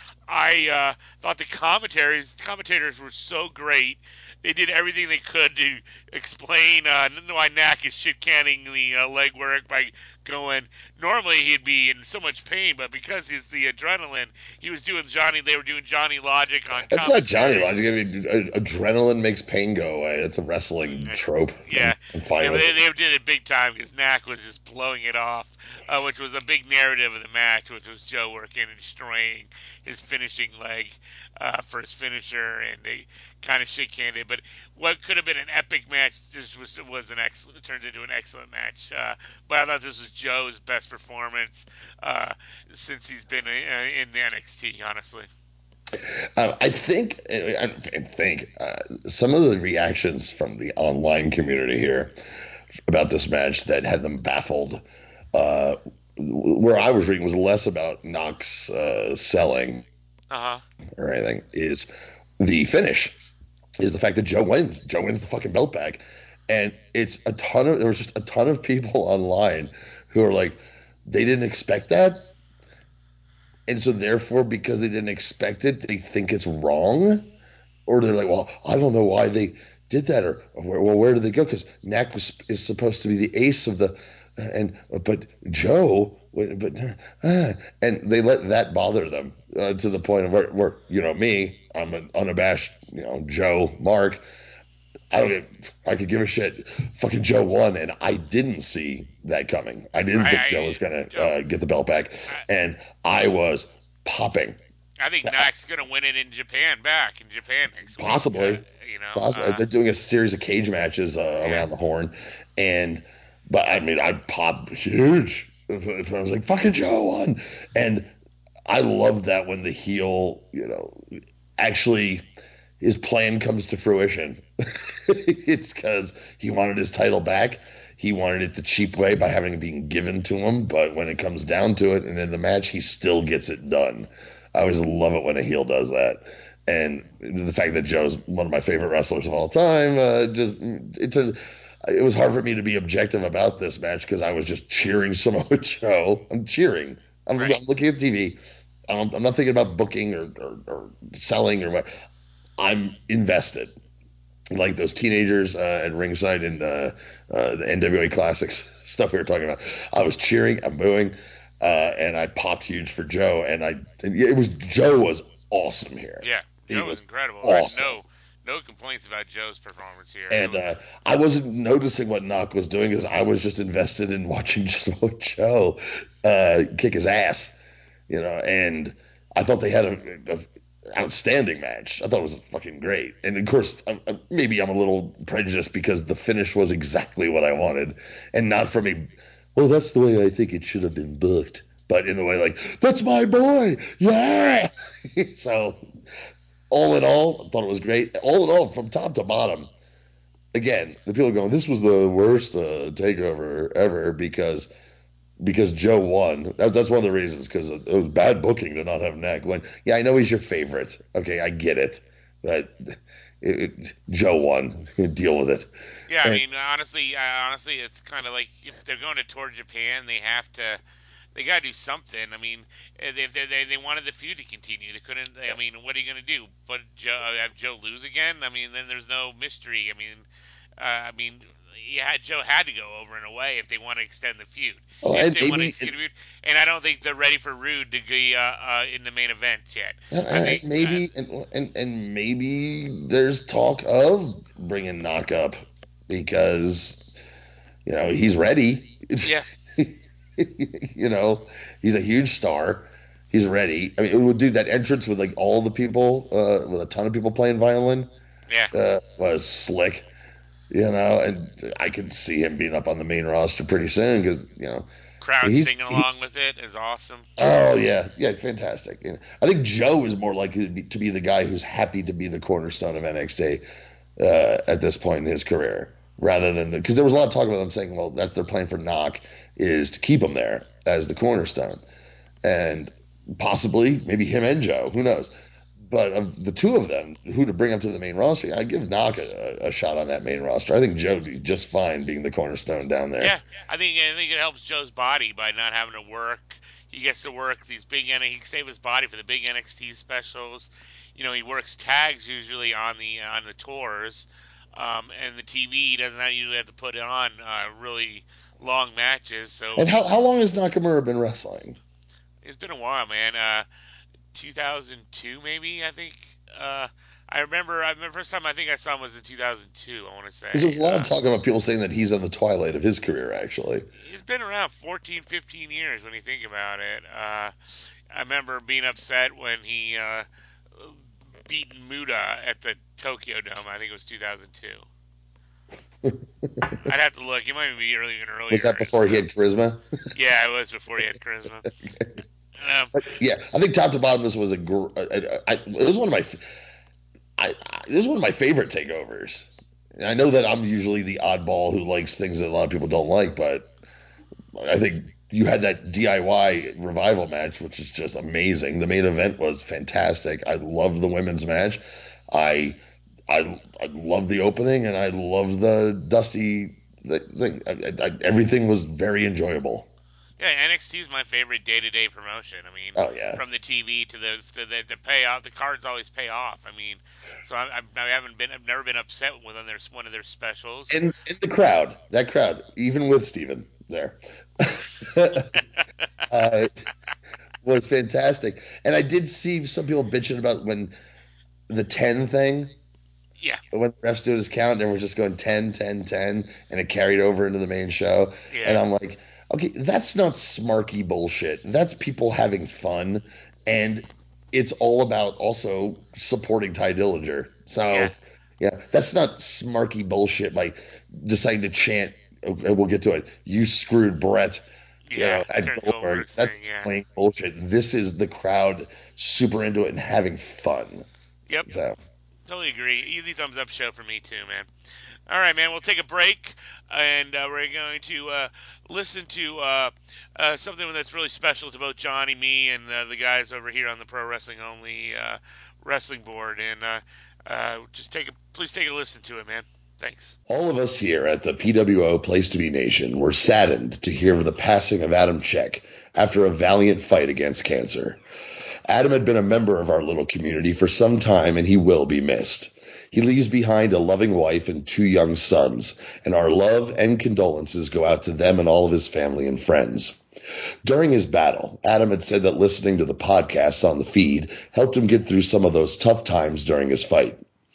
I uh, thought the commentaries commentators were so great. They did everything they could to explain uh, why Nak is shit canning the uh, leg work by going. Normally he'd be in so much pain, but because it's the adrenaline, he was doing Johnny. They were doing Johnny Logic on. That's not Johnny Logic. I mean, adrenaline makes pain go away. It's a wrestling trope. Yeah, I'm fine yeah with they, it. they did it big time because Nak was just blowing it off, uh, which was a big narrative of the match, which was Joe working and destroying his finishing leg uh, for his finisher, and they kind of shit canned it. But what could have been an epic match just was was an excellent turned into an excellent match. Uh, but I thought this was Joe's best performance uh, since he's been in, in the N X T, honestly. Uh, I think, I think uh, some of the reactions from the online community here about this match that had them baffled, uh, where I was reading was less about Knox uh, selling uh-huh. or anything, is the finish, is the fact that Joe wins. Joe wins the fucking belt back. And it's a ton of, there was just a ton of people online who are like, they didn't expect that. And so therefore, because they didn't expect it, they think it's wrong. Or they're like, well, I don't know why they did that. Or, or well, where did they go? Because Nak was, is supposed to be the ace of the, and, but Joe, but, uh, and they let that bother them uh, to the point of where, where, you know, me, I'm an unabashed, you know, Joe, Mark, I don't get, I could give a shit. Fucking Joe won, and I didn't see that coming. I didn't I, think Joe was going to uh, get the belt back, I, and I was popping. I think Nak's going to win it in Japan back, in Japan next week. Possibly. Uh, you know, Possibly. Uh, They're doing a series of cage matches uh, yeah. around the horn, and, but I mean, I popped huge. I was like, fucking Joe won. And I love that when the heel, you know, actually his plan comes to fruition. It's because he wanted his title back. He wanted it the cheap way by having it being given to him. But when it comes down to it and in the match, he still gets it done. I always love it when a heel does that. And the fact that Joe's one of my favorite wrestlers of all time, uh, just it turns. It was hard for me to be objective about this match because I was just cheering Samoa Joe. I'm cheering. I'm, right. I'm looking at T V. I'm, I'm not thinking about booking or, or, or selling or what. I'm invested. Like those teenagers uh, at ringside in uh, uh, the N W A Classics stuff we were talking about. I was cheering, I'm booing, uh, and I popped huge for Joe. And I, and it was Joe was awesome here. Yeah, Joe was, was incredible. Awesome. No, no complaints about Joe's performance here. And uh, I wasn't noticing what Knock was doing because I was just invested in watching Joe uh, kick his ass, you know. And I thought they had a, a outstanding match. I thought it was fucking great. And of course, I'm, I'm, maybe I'm a little prejudiced because the finish was exactly what I wanted, and not from a, well, that's the way I think it should have been booked, but in the way like, that's my boy, yeah. So all in all, I thought it was great. All in all, from top to bottom, again, the people are going, this was the worst uh, takeover ever because because Joe won. That, that's one of the reasons, because it was bad booking to not have Knack win. Yeah, I know he's your favorite. Okay, I get it. But it, it, Joe won. Deal with it. Yeah, and, I mean, honestly, uh, honestly, it's kind of like if they're going to tour Japan, they have to, they got to do something. I mean, they, they they they wanted the feud to continue. They couldn't. I mean, what are you going to do? But Joe, have Joe lose again? I mean, then there's no mystery. I mean, uh, I mean. You had Joe had to go over in a way if they want to extend the feud. Oh, if and they maybe, want to extend the feud, and I don't think they're ready for Rude to be uh, uh, in the main event yet. Uh, I think, maybe uh, and, and and maybe there's talk of bringing Knock up because you know he's ready. Yeah. You know, he's a huge star. He's ready. I mean, it would do that entrance with like all the people, uh, with a ton of people playing violin. Yeah. Uh, was slick. You know, and I could see him being up on the main roster pretty soon because, you know. Crowd singing along with it is awesome. Oh, yeah. Yeah, fantastic. You know, I think Joe is more likely to be, to be the guy who's happy to be the cornerstone of N X T uh, at this point in his career, rather than – because there was a lot of talk about them saying, well, that's their plan for Knock is to keep him there as the cornerstone. And possibly maybe him and Joe. Who knows? But of the two of them, who to bring up to the main roster, I give Knock a, a shot on that main roster. I think Joe would be just fine being the cornerstone down there. Yeah, I think I think it helps Joe's body by not having to work. He gets to work these big N. He can save his body for the big N X T specials. You know, he works tags usually on the on the tours, um, and the T V he doesn't usually have to put on uh, really long matches. So. And how how long has Nakamura been wrestling? It's been a while, man. Uh, two thousand two maybe, I think. Uh, I remember, I remember first time I think I saw him was in two thousand two, I want to say. Because there's a lot uh, of talk about people saying that he's on the twilight of his career, actually. He's been around fourteen, fifteen years when you think about it. Uh, I remember being upset when he uh, beat Muda at the Tokyo Dome. I think it was two thousand two. I'd have to look. It might even be earlier even earlier. Was that before he had charisma? Yeah, it was before he had charisma. Um, yeah, I think top to bottom, this was a, gr- a, a, a it was one of my, I, I this was one of my favorite takeovers. And I know that I'm usually the oddball who likes things that a lot of people don't like, but I think you had that D I Y revival match, which is just amazing. The main event was fantastic. I loved the women's match. I, I, I loved the opening, and I loved the Dusty thing. I, I, everything was very enjoyable. Yeah, N X T is my favorite day-to-day promotion. I mean, oh, yeah. from the T V to the to the, the payoff, the cards always pay off. I mean, so I, I, I haven't been, I've never been upset when there's one of their specials. And, and the crowd, that crowd, even with Steven there, uh, was fantastic. And I did see some people bitching about when the ten thing. Yeah. When the refs doing his count, and everyone's just going ten, ten, ten, and it carried over into the main show. Yeah. And I'm like, okay, that's not smarky bullshit. That's people having fun, and it's all about also supporting Ty Dillinger. So, yeah, yeah that's not smarky bullshit by deciding to chant, okay, we'll get to it, you screwed Brett, yeah, you know, at Goldberg. That's thing, yeah. plain bullshit. This is the crowd super into it and having fun. Yep. So. Totally agree. Easy thumbs up show for me too, man. All right, man. We'll take a break, and uh, we're going to uh, listen to uh, uh, something that's really special to both Johnny, me, and uh, the guys over here on the Pro Wrestling Only uh, wrestling board. And uh, uh, just take a, please take a listen to it, man. Thanks. All of us here at the P W O Place to Be Nation were saddened to hear of the passing of Adam Check after a valiant fight against cancer. Adam had been a member of our little community for some time, and he will be missed. He leaves behind a loving wife and two young sons, and our love and condolences go out to them and all of his family and friends. During his battle, Adam had said that listening to the podcasts on the feed helped him get through some of those tough times during his fight.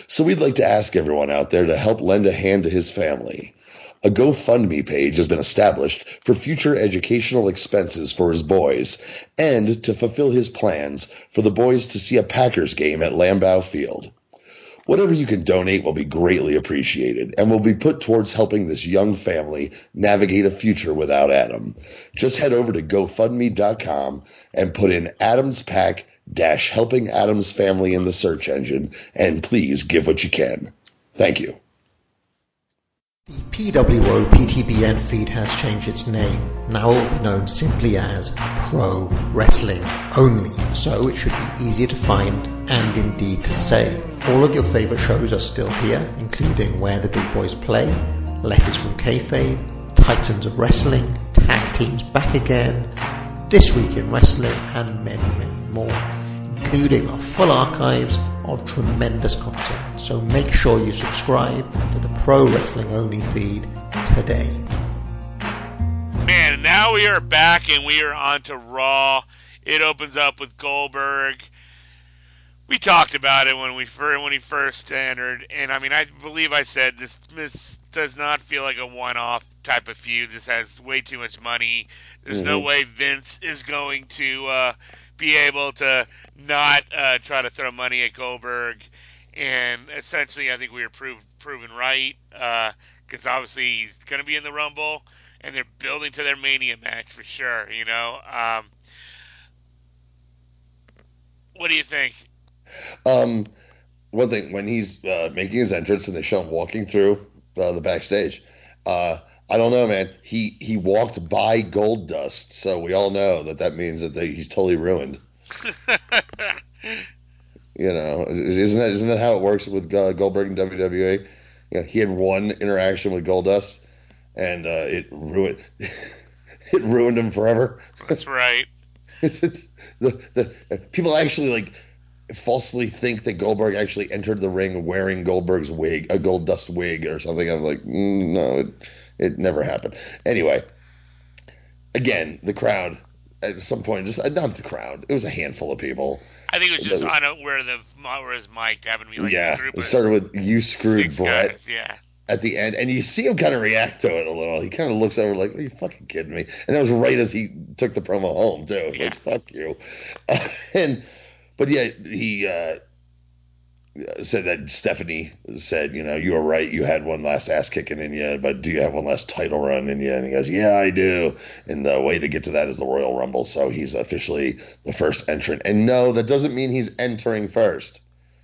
So we'd like to ask everyone out there to help lend a hand to his family. A GoFundMe page has been established for future educational expenses for his boys and to fulfill his plans for the boys to see a Packers game at Lambeau Field. Whatever you can donate will be greatly appreciated and will be put towards helping this young family navigate a future without Adam. Just head over to GoFundMe dot com and put in Adam's Pack dash helping Adam's family in the search engine, and please give what you can. Thank you. The P W O P T B N feed has changed its name. Now it will be known simply as Pro Wrestling Only, so it should be easier to find and indeed to say. All of your favourite shows are still here, including Where the Big Boys Play, Letters from Kayfabe, Titans of Wrestling, Tag Teams Back Again, This Week in Wrestling, and many, many more, including our full archives of tremendous content. So make sure you subscribe to the Pro Wrestling Only feed today. Man, now we are back and we are on to Raw. It opens up with Goldberg. We talked about it when we first, when he first entered, and I mean, I believe I said this, this does not feel like a one-off type of feud. This has way too much money. There's mm-hmm. no way Vince is going to uh, be able to not uh, try to throw money at Goldberg. And essentially, I think we were proved, proven right, because uh, obviously he's going to be in the Rumble, and they're building to their Mania match for sure. You know, um, what do you think? Um, one thing, when he's uh, making his entrance and they show him walking through uh, the backstage, uh, I don't know, man. He he walked by Goldust, so we all know that that means that they, he's totally ruined. You know, isn't that isn't that how it works with uh, Goldberg and W W E? Yeah, he had one interaction with Goldust, and uh, it ruined it ruined him forever. That's right. it's, it's, the the people actually like. falsely think that Goldberg actually entered the ring wearing Goldberg's wig, a Goldust wig or something. I'm like, mm, no, it, it never happened. Anyway, again, the crowd at some point, just not the crowd, it was a handful of people. I think it was just on a, where the where his mic happened to be like yeah, a group it started with you screwed six Brett. Guys, yeah. At the end, and you see him kind of react to it a little. He kind of looks over like, "Are you fucking kidding me?" And that was right as he took the promo home too. Yeah. Like, fuck you. Uh, and But yeah, he uh, said that Stephanie said, you know, you were right. You had one last ass kicking in you, but do you have one last title run in you? And he goes, yeah, I do. And the way to get to that is the Royal Rumble. So he's officially the first entrant. And no, that doesn't mean he's entering first.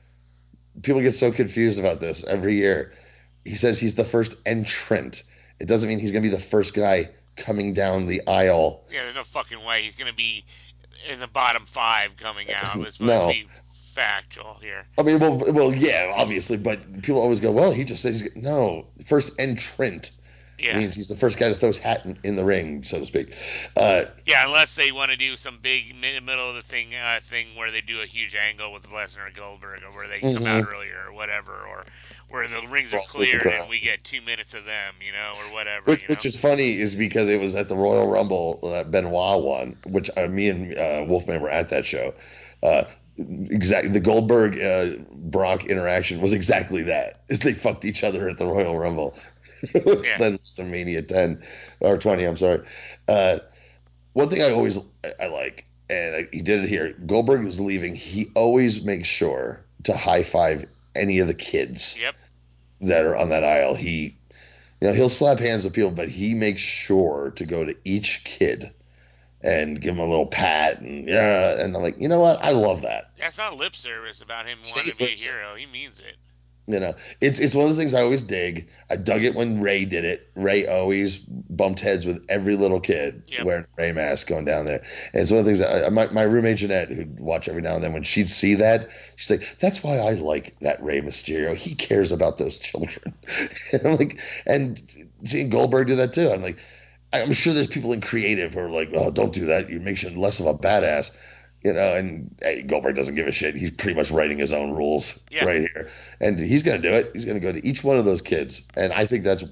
People get so confused about this every year. He says he's the first entrant. It doesn't mean he's going to be the first guy coming down the aisle. Yeah, there's no fucking way he's going to be in the bottom five coming out. Let's no. be factual here. I mean, well, well, yeah, obviously, but people always go, well, he just says he's no first entrant. Yeah. Means he's the first guy to throw his hat in, in the ring, so to speak. Uh, yeah, unless they want to do some big middle of the thing uh, thing where they do a huge angle with Lesnar and Goldberg, or where they mm-hmm. come out earlier, or whatever, or where the rings are cleared and we get two minutes of them, you know, or whatever. Which, you know? which is funny, is because it was at the Royal Rumble that Benoit won, which uh, me and uh, Wolfman were at that show. Uh, exactly, the Goldberg uh, Brock interaction was exactly that. Is they fucked each other at the Royal Rumble. Which yeah. then to Mania ten or twenty. I'm sorry. Uh, one thing I always I like, and I, he did it here. Goldberg was leaving. He always makes sure to high five any of the kids yep. that are on that aisle. He, you know, he'll slap hands with people, but he makes sure to go to each kid and give him a little pat. And yeah, and I'm like, you know what? I love that. That's not lip service about him wanting to be a hero. He means it. You know, it's it's one of those things I always dig. I dug it when Ray did it. Ray always bumped heads with every little kid yep. wearing a Ray mask going down there. And it's one of the things that I, my, my roommate Jeanette, who'd watch every now and then, when she'd see that, she's like, that's why I like that Rey Mysterio. He cares about those children. And I'm like, and seeing Goldberg do that too, I'm like, I'm sure there's people in creative who are like, oh, don't do that. You make you less of a badass. You know, and hey, Goldberg doesn't give a shit. He's pretty much writing his own rules yeah. right here. And he's going to do it. He's going to go to each one of those kids. And I think that's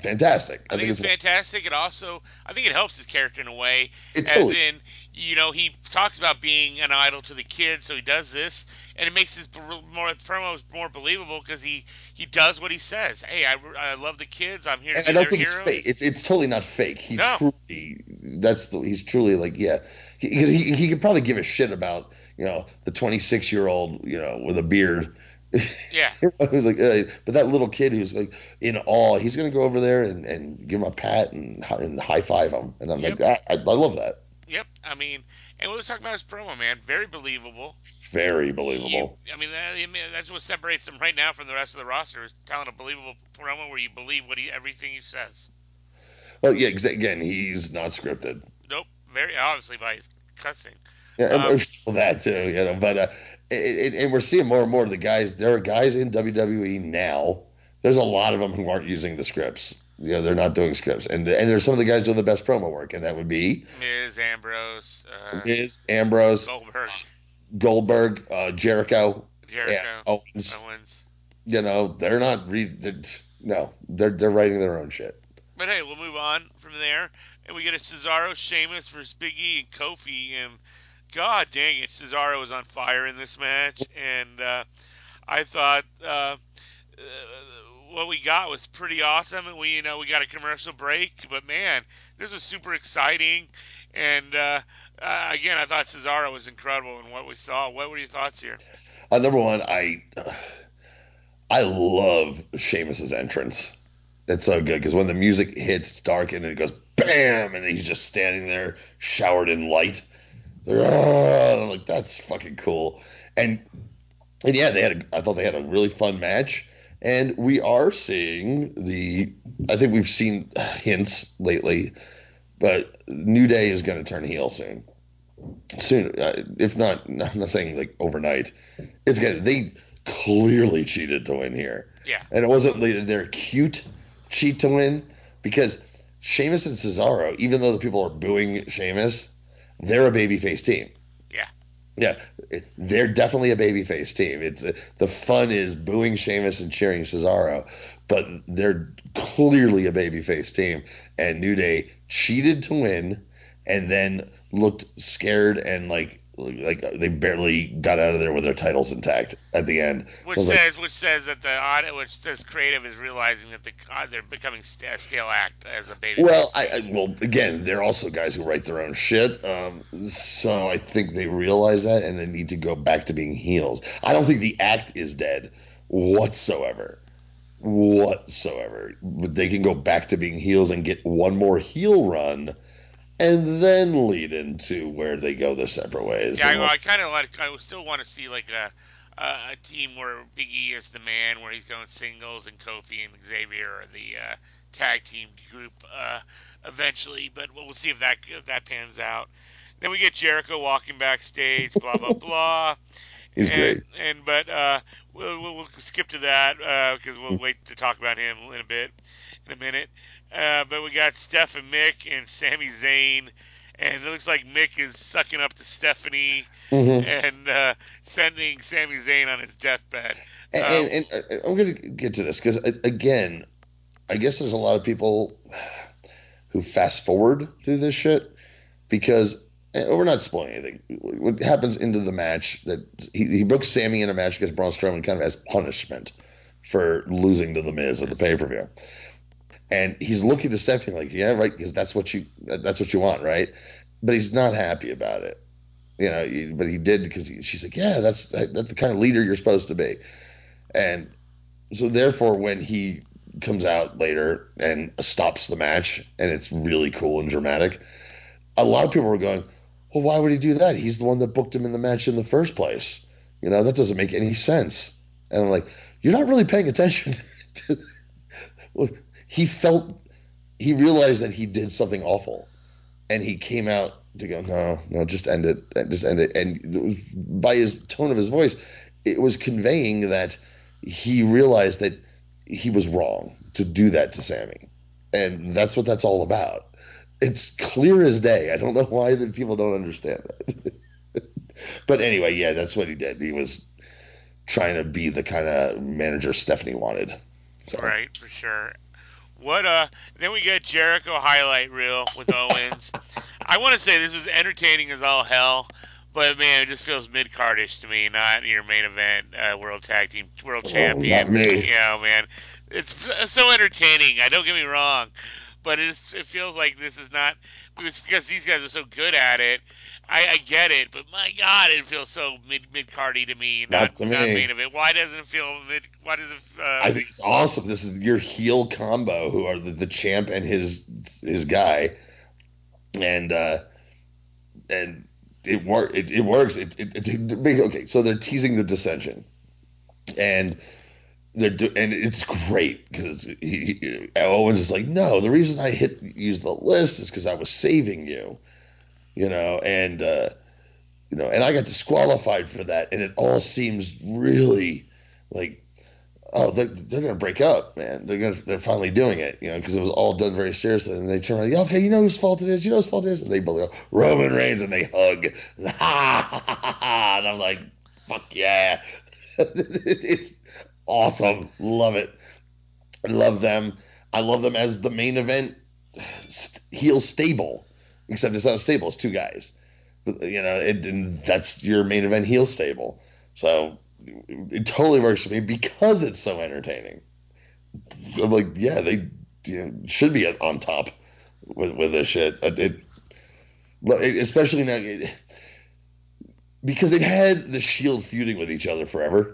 fantastic. I, I think, think it's, it's fantastic. It also, I think it helps his character in a way. It as totally. in, you know, he talks about being an idol to the kids, so he does this, and it makes his more promos more believable because he, he does what he says. Hey, I, I love the kids. I'm here to and be I don't their think hero. it's fake. It's it's totally not fake. He no. truly, that's the, he's truly like, yeah, because he, he he could probably give a shit about, you know, the twenty-six year old, you know, with a beard. Yeah. Who's like, uh, but that little kid who's like in awe, he's gonna go over there and, and give him a pat and and high five him, and I'm Yep. like, I, I love that. Yep. I mean, and let's talk about his promo, man. Very believable. Very believable. You, I mean, that, I mean, that's what separates him right now from the rest of the roster is telling a believable promo where you believe what he everything he says. Well, yeah, again, he's not scripted. Nope. Very obviously by his cussing. Yeah, Um, and that too, you know. But uh, it, it, and we're seeing more and more of the guys. There are guys in W W E now. There's a lot of them who aren't using the scripts. You know, they're not doing scripts, and and there's some of the guys doing the best promo work, and that would be Miz, Ambrose, uh, Miz, Ambrose, Goldberg, Goldberg, uh, Jericho, Jericho, and Owens. Owens. You know, they're not re. They're, no, they're they're writing their own shit. But hey, we'll move on from there, and we get a Cesaro, Sheamus versus Big E and Kofi, and God dang it, Cesaro was on fire in this match, and uh, I thought uh, uh, what we got was pretty awesome, and we, you know, we got a commercial break, but man, this was super exciting, and uh, uh, again, I thought Cesaro was incredible in what we saw. What were your thoughts here? Uh, number one, I uh, I love Sheamus's entrance. It's so good because when the music hits, it's dark and it goes bam, and he's just standing there, showered in light. I'm like, that's fucking cool. And and yeah, they had a, I thought they had a really fun match. And we are seeing the, I think we've seen hints lately, but New Day is going to turn heel soon. Soon, uh, if not, I'm not saying like overnight. It's good. They clearly cheated to win here. Yeah. And it wasn't like their cute cheat to win, because Sheamus and Cesaro, even though the people are booing Sheamus, they're a babyface team. Yeah. Yeah, it, they're definitely a babyface team. It's uh, the fun is booing Sheamus and cheering Cesaro, but they're clearly a babyface team. And New Day cheated to win, and then looked scared and like like they barely got out of there with their titles intact at the end. Which so says like, which says that the audit, which says creative is realizing that the uh, they're becoming st- a stale act as a baby. well, I, I well again, they're also guys who write their own shit. Um, so I think they realize that, and they need to go back to being heels. I don't think the act is dead whatsoever. Whatsoever. But they can go back to being heels and get one more heel run, and then lead into where they go their separate ways. Yeah, I, like, I kind of like. I still want to see like a, a a team where Big E is the man, where he's going singles, and Kofi and Xavier are the uh, tag team group uh, eventually. But we'll see if that if that pans out. Then we get Jericho walking backstage, blah blah blah. He's and, great. And but uh, we'll, we'll we'll skip to that because uh, we'll wait to talk about him in a bit, in a minute. Uh, but we got Steph and Mick and Sami Zayn, and it looks like Mick is sucking up to Stephanie mm-hmm. and uh, sending Sami Zayn on his deathbed. And, Um, and, and I'm going to get to this because, again, I guess there's a lot of people who fast forward through this shit because and we're not spoiling anything. What happens into the match that he, he books Sami in a match against Braun Strowman kind of as punishment for losing to The Miz at the pay-per-view. And he's looking to Stephanie like, yeah, right, because that's what you that's what you want, right? But he's not happy about it, you know. But he did because he, she's like, yeah, that's that's the kind of leader you're supposed to be. And so therefore, when he comes out later and stops the match, and it's really cool and dramatic, a lot of people were going, well, why would he do that? He's the one that booked him in the match in the first place. You know, that doesn't make any sense. And I'm like, you're not really paying attention to. Well, he felt, he realized that he did something awful, and he came out to go, no, no, just end it, just end it. And it was, by his tone of his voice, it was conveying that he realized that he was wrong to do that to Sami, and that's what that's all about. It's clear as day. I don't know why that people don't understand that. But anyway, yeah, that's what he did. He was trying to be the kind of manager Stephanie wanted. So. Right, for sure. What uh? Then we get Jericho highlight reel with Owens. I want to say this was entertaining as all hell, but man, it just feels mid cardish to me, not your main event uh, world tag team world champion. Oh, not me. You know, man, it's so entertaining. I don't get me wrong, but it is, it feels like this is not. It's because these guys are so good at it. I, I get it, but my God, it feels so mid mid cardy to me, not, Not to not me. main event. Why doesn't it feel mid? Why does it? Uh, I think it's awesome. This is your heel combo, who are the, the champ and his his guy, and uh, and it work it, it works. It, it, it, okay, so they're teasing the dissension, and they're do, and it's great because he, he, Owens is like, no, the reason I hit use the list is because I was saving you, you know, and uh, you know, and I got disqualified for that, and it all seems really like, oh, they're they're gonna break up, man. They're gonna they're finally doing it, you know, because it was all done very seriously. And they turn around, yeah, okay, you know whose fault it is, you know whose fault it is, and they both go Roman Reigns, and they hug, ha ha ha ha, and I'm like, fuck yeah, it's awesome, love it, I love them. I love them as the main event heel stable, except it's not a stable, it's two guys, but you know, it, and that's your main event heel stable. So it totally works for me because it's so entertaining. I'm like, yeah, they you know, should be on top with, with this shit. It, it, especially now, it, because they've had the Shield feuding with each other forever,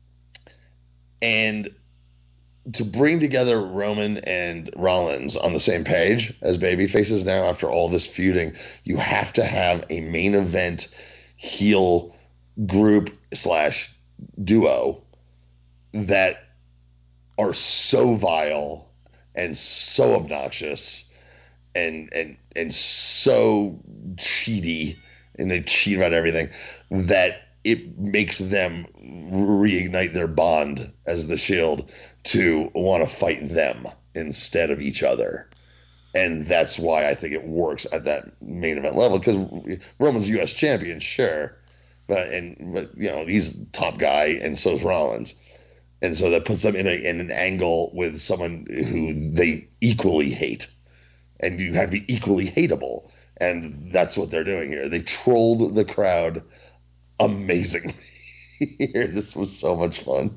and to bring together Roman and Rollins on the same page as babyfaces now after all this feuding, you have to have a main event heel group slash duo that are so vile and so obnoxious and and and so cheaty, and they cheat about everything, that it makes them reignite their bond as the Shield to want to fight them instead of each other. And that's why I think it works at that main event level, because Roman's U S champion, sure, but and but you know, he's top guy, and so's Rollins, and so that puts them in a in an angle with someone who they equally hate, and you have to be equally hateable, and that's what they're doing here. They trolled the crowd amazingly here. This was so much fun.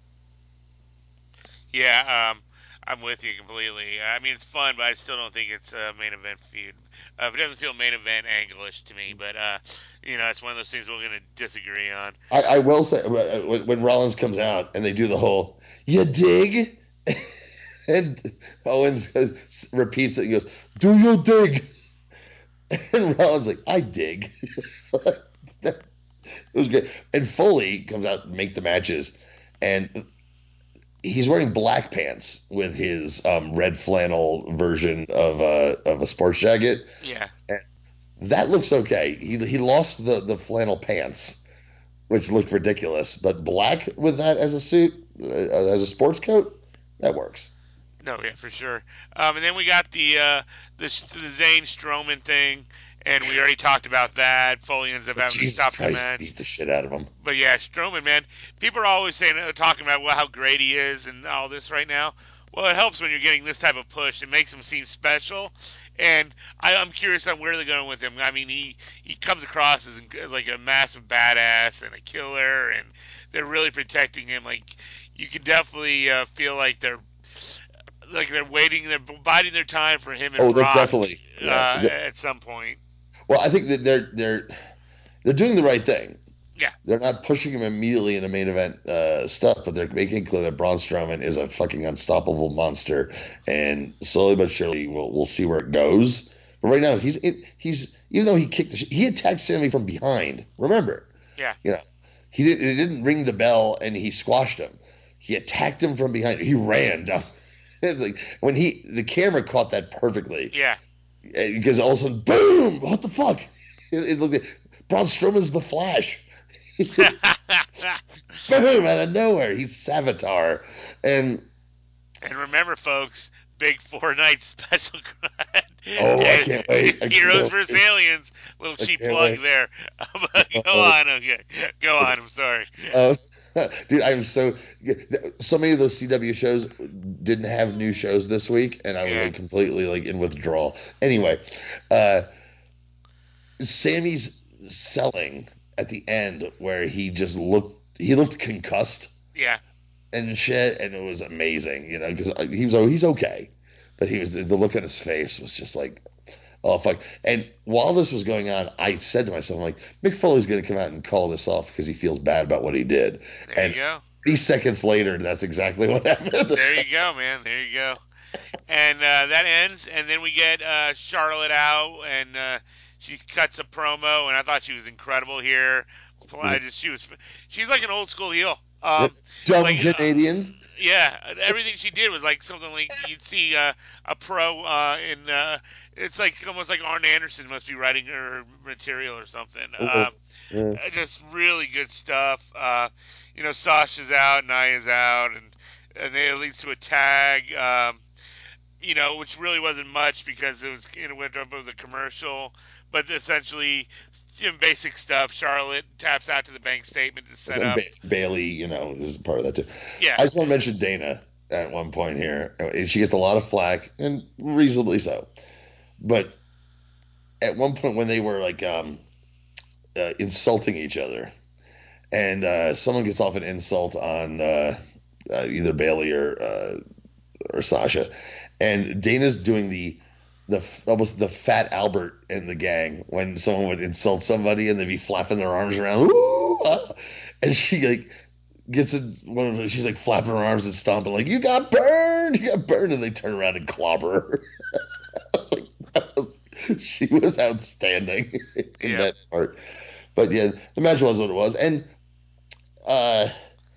Yeah, um, I'm with you completely. I mean, it's fun, but I still don't think it's a main event feud. Uh, it doesn't feel main event angle-ish to me, but, uh, you know, it's one of those things we're going to disagree on. I, I will say, when, when Rollins comes out and they do the whole, you dig? And Owens repeats it and goes, do you dig? And Rollins like, I dig. It was great. And Foley comes out and make the matches, and he's wearing black pants with his um, red flannel version of a of a sports jacket. Yeah, and that looks okay. He he lost the, the flannel pants, which looked ridiculous, but black with that as a suit, uh, as a sports coat, that works. No, yeah, for sure. Um, and then we got the uh, the the Zayn Strowman thing, and we already talked about that. Foley ends up having Jesus to stop Christ, the match. beat the shit out of him. But yeah, Strowman, man, people are always saying, uh, talking about well, how great he is and all this right now. Well, it helps when you're getting this type of push. It makes him seem special, and I, I'm curious on where they're going with him. I mean, he, he comes across as, as like a massive badass and a killer, and they're really protecting him. Like, you can definitely uh, feel like they're like they're waiting, they're biding their time for him and oh, Brock, they're definitely yeah, uh, they're, at some point. Well, I think that they're they're they're doing the right thing. Yeah. They're not pushing him immediately into main event uh, stuff, but they're making clear that Braun Strowman is a fucking unstoppable monster, and slowly but surely we'll we'll see where it goes. But right now, he's it, he's even though he kicked the sh- he attacked Sammy from behind. Remember? Yeah. You know, he didn't he didn't ring the bell and he squashed him. He attacked him from behind. He ran down. Like when he the camera caught that perfectly. Yeah. Because all of a sudden, boom! What the fuck? It, it looked like Braun Strowman's the Flash. Just, boom, out of nowhere. He's Savitar. And and remember, folks, big four-night special. Oh, I can't wait. I Heroes can't versus wait. Little cheap plug wait. there. Go on, okay. Go on, I'm sorry. Uh, Dude, I'm so so many of those C W shows didn't have new shows this week, and I was Yeah. like completely like in withdrawal. Anyway, uh, Sammy's selling at the end where he just looked he looked concussed Yeah. and shit, and it was amazing, you know, because he was oh he's okay, but he was the look on his face was just like, oh fuck. And while this was going on, I said to myself, I'm like, Mick Foley's gonna come out and call this off because he feels bad about what he did. There and you go. Three seconds later, that's exactly what happened. There you go, man. There you go. And uh, that ends, and then we get uh, Charlotte out, and uh, she cuts a promo, and I thought she was incredible here. I just she was she's like an old school heel. Um, Dumb like, Canadians. Uh, yeah, everything she did was like something like you'd see uh, a pro uh, in. Uh, it's like almost like Arn Anderson must be writing her material or something. Um, Yeah. Just really good stuff. Uh, you know, Sasha's out, Nia's out, and and then it leads to a tag. Um, you know, which really wasn't much because it was you know went up with a commercial, but essentially, some basic stuff. Charlotte taps out to the bank statement to set And up. ba- Bailey, you know, was part of that too. Yeah. I just want to mention Dana at one point here. And she gets a lot of flack, and reasonably so. But at one point when they were like um, uh, insulting each other, and uh, someone gets off an insult on uh, uh, either Bailey or uh, or Sasha, and Dana's doing the the almost the Fat Albert in the gang when someone would insult somebody and they'd be flapping their arms around, Ooh, ah. And she like gets in one of them, she's like flapping her arms and stomping like, you got burned, you got burned, and they turn around and clobber her. I was like, that was, she was outstanding in Yeah. that part. But yeah, the match was what it was, and uh.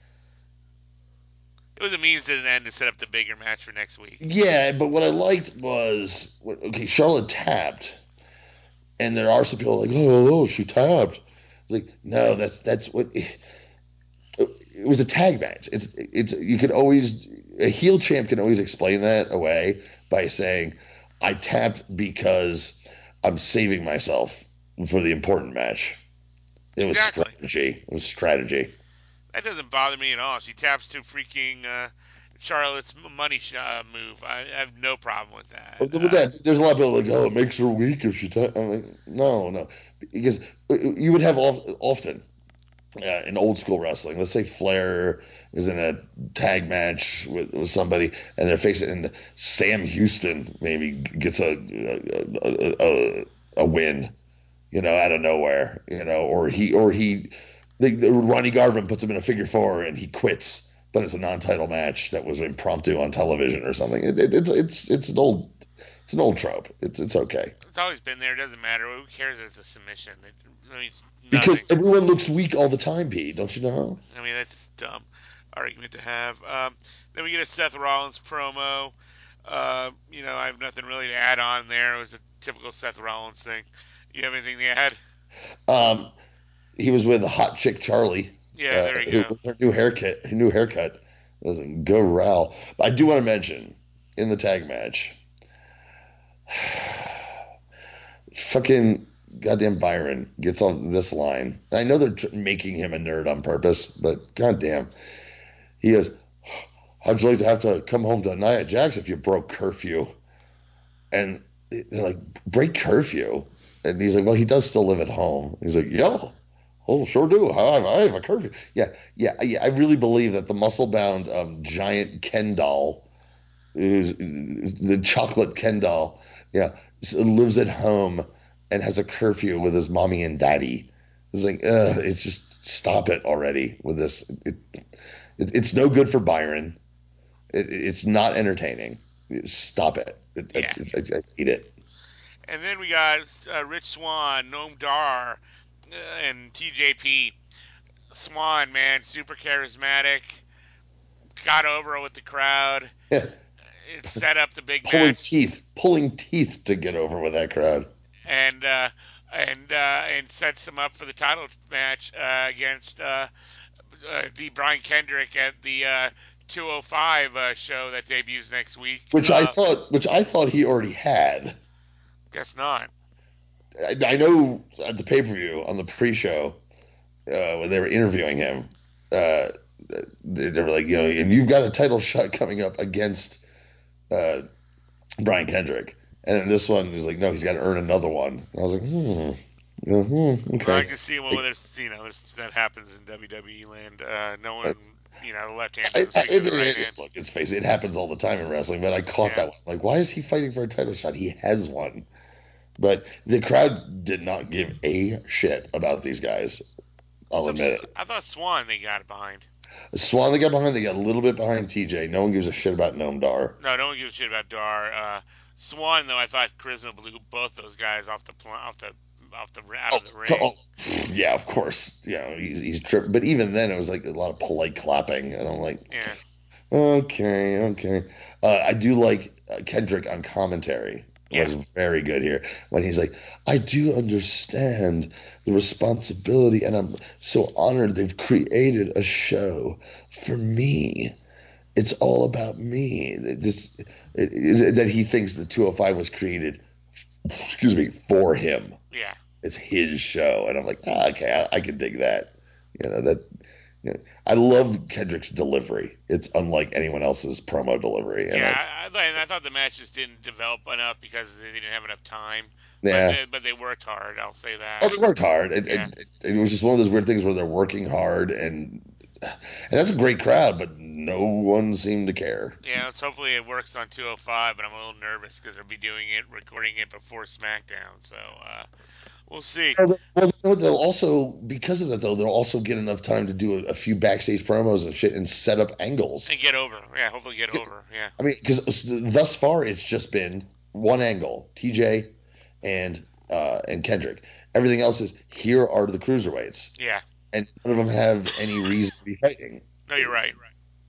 It was a means to an end to set up the bigger match for next week. Yeah, but what I liked was, okay, Charlotte tapped, and there are some people like, oh, oh she tapped. It's like, no, that's that's what. It, it was a tag match. It's it's you can always a heel champ can always explain that away by saying, I tapped because I'm saving myself for the important match. It was Exactly. strategy. It was strategy. That doesn't bother me at all. She taps to freaking uh, Charlotte's m- money sh- uh, move. I, I have no problem with that. With, with Uh, that, there's a lot of people like, oh, it makes her weak if she. Ta-. I'm like, no, no, because you would have of- often uh, in old school wrestling. Let's say Flair is in a tag match with, with somebody, and they're facing, and Sam Houston maybe gets a a, a, a win, you know, out of nowhere, you know, or he or he. The, the, Ronnie Garvin puts him in a figure four and he quits, but it's a non-title match that was impromptu on television or something. It, it, it's it's it's an old it's an old trope. It's it's okay It's always been there. It doesn't matter. Who cares if it's a submission? It means because nothing. everyone looks weak all the time, Pete. Don't you know? I mean, that's just dumb argument to have. Um, then we get a Seth Rollins promo. Uh, you know, I have nothing really to add on there. It was a typical Seth Rollins thing. You have anything to add? Um, he was with the hot chick Charlie. Yeah, there you uh, go. Her new haircut. Her new haircut. It was like, go Ral. But I do want to mention in the tag match, fucking goddamn Byron gets on this line. I know they're tr- making him a nerd on purpose, but goddamn, he goes, how'd you like to have to come home to Nia Jax if you broke curfew? And they're like, break curfew? And he's like, well, he does still live at home. He's like, yeah, oh, sure do. I have, I have a curfew. Yeah, yeah, yeah. I really believe that the muscle-bound um, giant Ken doll, who's the chocolate Ken doll, yeah, lives at home and has a curfew with his mommy and daddy. It's like, ugh, it's just stop it already with this. It, it, it's no good for Byron. It, it's not entertaining. Stop it. it Yeah. I, I, I hate it. And then we got uh, Rich Swann, Noam Dar, uh, and T J P. Swan, man, super charismatic. Got over with the crowd. Yeah. It set up the big Pulling match. teeth, pulling teeth to get over with that crowd. and uh, and uh, and sets them up for the title match uh, against uh, uh, the Brian Kendrick at the uh, two oh five uh, show that debuts next week. Which uh, I thought, which I thought he already had. Guess not. I, I know at the pay per view on the pre show uh, when they were interviewing him, uh, they were like, you know, and you've got a title shot coming up against uh, Brian Kendrick. And in this one, he was like, no, he's got to earn another one. And I was like, hmm. Yeah, hmm, okay. Well, I can see well, like, there's, you know, there's, that happens in W W E land. Uh, no one, you know, the left hand doesn't stick to the right hand. Look, let's face it, it happens all the time in wrestling, but I caught yeah. that one. Like, why is he fighting for a title shot? He has one. But the crowd did not give a shit about these guys. I'll so, admit it. I thought Swan they got it behind. Swan they got behind. They got a little bit behind T J. No one gives a shit about Noam Dar. No, no one gives a shit about Dar. Uh, Swan, though, I thought Charisma blew both those guys off the pl- off the off the out oh, of the ring. Oh, yeah, of course. You know, he's, he's tripping. But even then, it was like a lot of polite clapping, and I'm like, yeah, okay, okay. Uh, I do like uh, Kendrick on commentary. Yeah. Was very good here when he's like, I do understand the responsibility, and I'm so honored they've created a show for me. It's all about me. This it, it, that he thinks the two oh five was created, excuse me, for him. Yeah, it's his show, and I'm like, ah, okay, I, I can dig that. You know that. You know, I love Kendrick's delivery. It's unlike anyone else's promo delivery. And yeah, I, I, I, and I thought the matches didn't develop enough because they didn't have enough time. Yeah. But they, but they worked hard. I'll say that. Oh, they worked hard. It, yeah. it, it, it was just one of those weird things where they're working hard, and and that's a great crowd, but no one seemed to care. Yeah, let's hopefully it works on two oh five, but I'm a little nervous because they'll be doing it, recording it before SmackDown. So. uh We'll see. Well, they'll also, because of that, though, they'll also get enough time to do a, a few backstage promos and shit and set up angles. And get over. Yeah, hopefully get over. Yeah. I mean, because thus far it's just been one angle, T J and uh, and Kendrick. Everything else is, here are the cruiserweights. Yeah. And none of them have any reason to be fighting. No, you're right.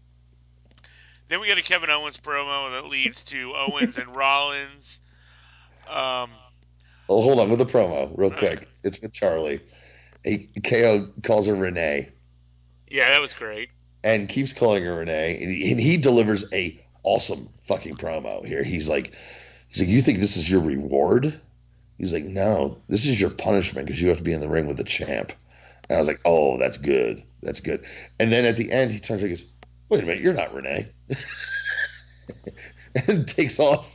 Then we get a Kevin Owens promo that leads to Owens and Rollins. Um... Oh, hold on with the promo real quick. Okay. It's with Charlie. A, K O calls her Renee. Yeah, that was great. And keeps calling her Renee, and he, and he delivers a awesome fucking promo here. He's like, he's like, you think this is your reward? He's like, no, this is your punishment because you have to be in the ring with the champ. And I was like, oh, that's good, that's good. And then at the end, he turns and goes, wait a minute, you're not Renee, and takes off.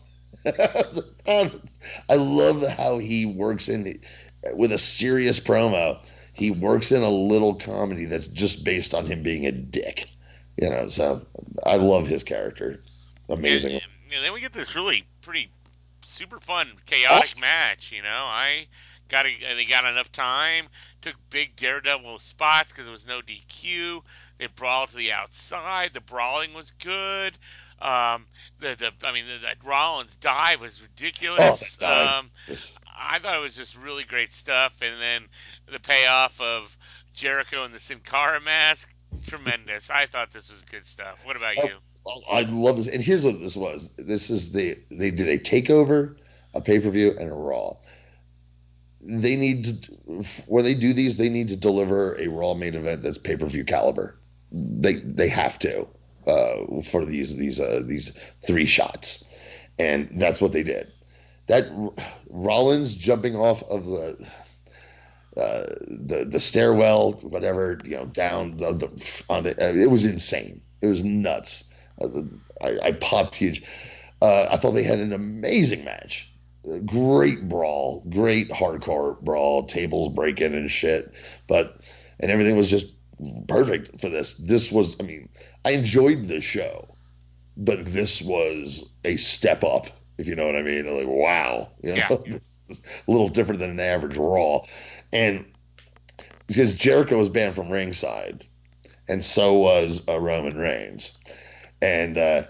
I love how he works in with a serious promo. He works in a little comedy that's just based on him being a dick, you know. So I love his character. Amazing. And, and then we get this really pretty super fun chaotic awesome. match. You know, I got a, they got enough time. Took big daredevil spots because there was no D Q. They brawled to the outside. The brawling was good. Um, the, the, I mean, the, that Rollins dive was ridiculous. Oh, that um, I thought it was just really great stuff. And then the payoff of Jericho and the Sin Cara mask, tremendous. I thought this was good stuff. What about oh, you? I love this. And here's what this was. This is the, they did a takeover, a pay-per-view, and a Raw. They need to, when they do these, they need to deliver a Raw main event that's pay-per-view caliber. They, they have to. Uh, for these these uh, these three shots, and that's what they did. That Rollins jumping off of the uh, the the stairwell, whatever, you know, down the, the on the, uh, it was insane. It was nuts. Uh, I, I popped huge. Uh, I thought they had an amazing match. Great brawl, great hardcore brawl, tables breaking and shit, but and everything was just perfect for this. This was, I mean, I enjoyed the show, but this was a step up, if you know what I mean. Like, wow, you know, yeah. A little different than an average Raw. And because Jericho was banned from ringside, and so was uh, Roman Reigns. And uh,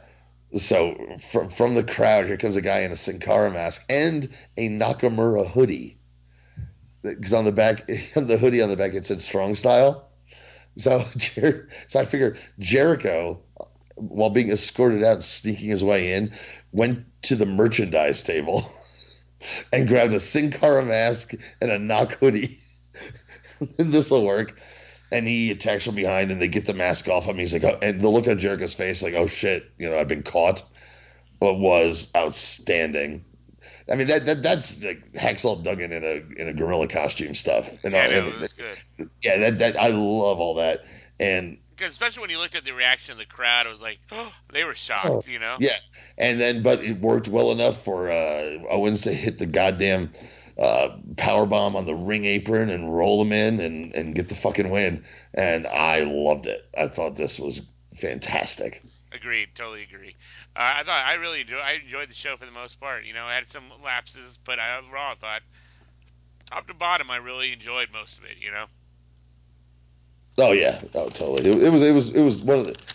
so from, from the crowd, here comes a guy in a Sin Cara mask and a Nakamura hoodie. Because on the back, on the hoodie on the back, it said Strong Style. So, so I figured Jericho, while being escorted out, sneaking his way in, went to the merchandise table and grabbed a Sin Cara mask and a knock hoodie. This will work. And he attacks from behind, and they get the mask off him. He's like, oh, and the look on Jericho's face, like, oh shit, you know, I've been caught. But was outstanding. I mean, that, that that's like Hacksaw Duggan in a in a gorilla costume stuff. And yeah, all, no, and, it was good. Yeah, that that I love all that. And because especially when you looked at the reaction of the crowd, it was like, oh, they were shocked, Oh, you know? yeah, and then but it worked well enough for uh, Owens to hit the goddamn uh, power bomb on the ring apron and roll him in and, and get the fucking win. And I loved it. I thought this was fantastic. Agreed, totally agree. Uh, I thought I really enjoyed. I enjoyed the show for the most part. You know, I had some lapses, but I, overall, I thought top to bottom, I really enjoyed most of it. You know. Oh yeah, oh totally. It, it was it was it was one of the.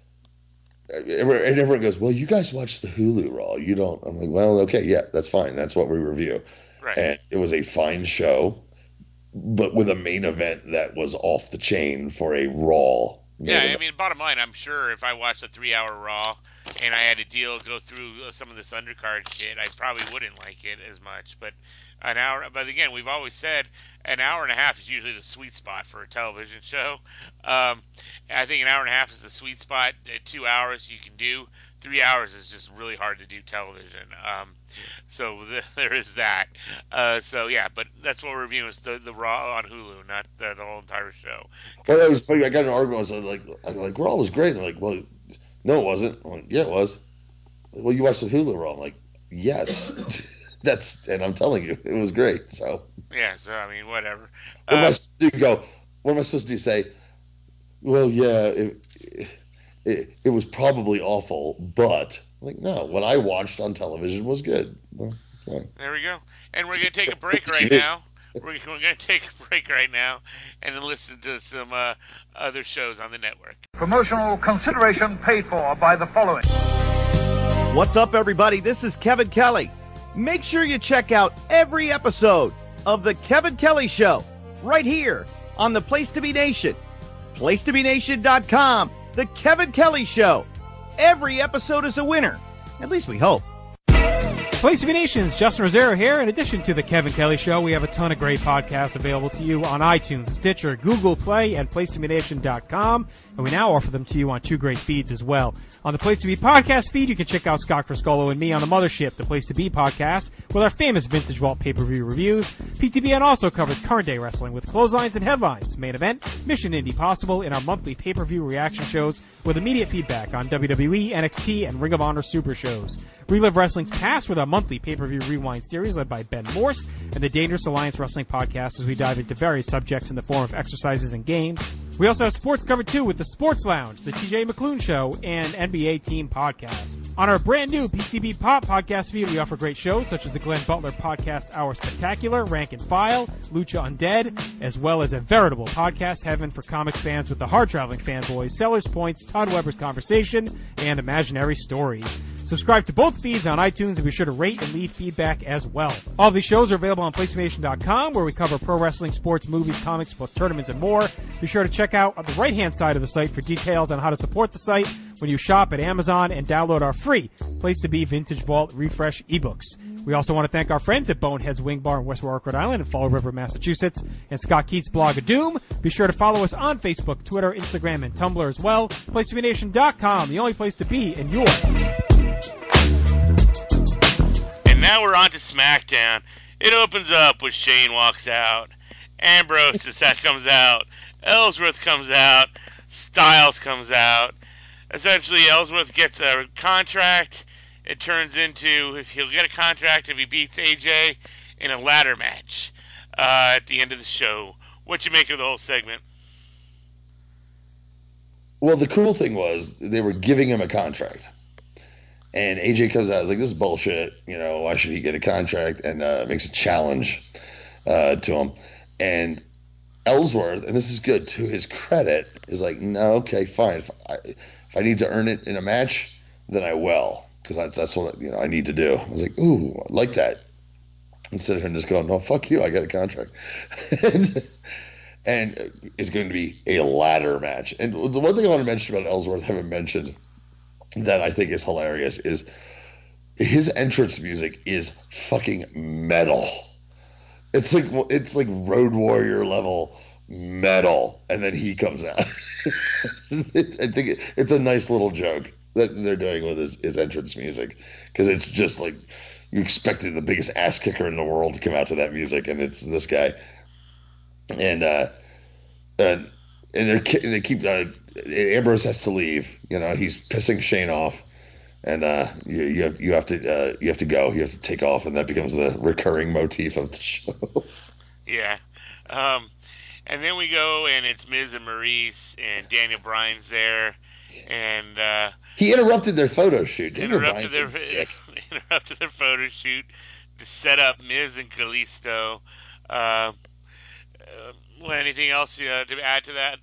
And everyone goes, well, you guys watch the Hulu Raw. You don't. I'm like, well, okay, yeah, that's fine. That's what we review. Right. And it was a fine show, but with a main event that was off the chain for a Raw. Yeah, I mean, bottom line, I'm sure if I watched a three-hour Raw and I had to deal go through some of this undercard shit, I probably wouldn't like it as much. But an hour, but again, we've always said an hour and a half is usually the sweet spot for a television show. Um, I think an hour and a half is the sweet spot. At two hours you can do. Three hours is just really hard to do television. Um, so th- there is that. Uh, so yeah, but that's what we're reviewing is the, the Raw on Hulu, not the, the whole entire show. Well, that was funny. I got in an argument. I was like, I'm like, Raw was great. And they're like, well, no, it wasn't. I'm like, yeah, it was. Well, you watched the Hulu Raw. I'm like, yes. That's, and I'm telling you, it was great. So yeah, so I mean, whatever. What am I Uh, supposed to do? Go. What am I supposed to do? Say, well, yeah, it, it, it was probably awful, but like, no, what I watched on television was good. Well, yeah. There we go. And we're going to take a break right now. We're, we're going to take a break right now and then listen to some uh, other shows on the network. Promotional consideration paid for by the following. What's up, everybody? This is Kevin Kelly. Make sure you check out every episode of The Kevin Kelly Show right here on the Place to Be Nation. place to be nation dot com. The Kevin Kelly Show. Every episode is a winner. At least we hope. Place to Be Nation's Justin Rosero here. In addition to The Kevin Kelly Show, we have a ton of great podcasts available to you on iTunes, Stitcher, Google Play, and place to be nation dot com. And we now offer them to you on two great feeds as well. On the Place to Be podcast feed, you can check out Scott Criscolo and me on the Mothership, the Place to Be podcast, with our famous Vintage Vault pay-per-view reviews. P T B N also covers current day wrestling with clotheslines and headlines, main event, Mission Indie Possible, in our monthly pay-per-view reaction shows with immediate feedback on W W E, N X T, and Ring of Honor Super shows. Relive Wrestling's past with our monthly pay-per-view rewind series led by Ben Morse and the Dangerous Alliance Wrestling podcast as we dive into various subjects in the form of exercises and games. We also have sports covered too with the Sports Lounge, the T J McClune Show, and N B A Team Podcast. On our brand new P T B Pop podcast feed, we offer great shows such as the Glenn Butler Podcast Hour Spectacular, Rank and File, Lucha Undead, as well as a veritable podcast heaven for comics fans with the hard traveling fanboys, Sellers Points, Todd Weber's Conversation, and Imaginary Stories. Subscribe to both feeds on iTunes and be sure to rate and leave feedback as well. All of these shows are available on place to be nation dot com where we cover pro wrestling, sports, movies, comics, plus tournaments and more. Be sure to check out on the right-hand side of the site for details on how to support the site when you shop at Amazon and download our free Place to Be Vintage Vault Refresh ebooks. We also want to thank our friends at Boneheads Wing Bar in West Warwick, Rhode Island and Fall River, Massachusetts, and Scott Keats' Blog of Doom. Be sure to follow us on Facebook, Twitter, Instagram, and Tumblr as well. place to be nation dot com, the only place to be in your... And now we're on to SmackDown. It opens up with Shane walks out. Ambrose is that comes out. Ellsworth comes out. Styles comes out. Essentially, Ellsworth gets a contract. It turns into, if he'll get a contract if he beats A J in a ladder match uh, at the end of the show. What you make of the whole segment? Well, the cool thing was they were giving him a contract. And A J comes out, is like, this is bullshit. You know, why should he get a contract? And uh, makes a challenge uh, to him. And Ellsworth, and this is good, to his credit, is like, no, okay, fine. If I, if I need to earn it in a match, then I will. Because that's, that's what, you know, I need to do. I was like, ooh, I like that. Instead of him just going, no, fuck you, I got a contract. and, and it's going to be a ladder match. And the one thing I want to mention about Ellsworth, I haven't mentioned, that I think is hilarious is his entrance music is fucking metal. It's like it's like Road Warrior level metal, and then he comes out. I think it, it's a nice little joke that they're doing with his, his entrance music, because it's just like you expected the biggest ass kicker in the world to come out to that music, and it's this guy. And uh, and and they're ki- they keep uh, Ambrose has to leave. You know, he's pissing Shane off, and uh, you, you have you have to uh, you have to go. You have to take off, and that becomes the recurring motif of the show. Yeah. Um, and then we go, and it's Miz and Maurice, and Daniel Bryan's there, and uh, he interrupted their photo shoot. Daniel interrupted Bryan's their a dick. interrupted their photo shoot to set up Miz and Kalisto. Uh, uh, anything else uh, to add to that?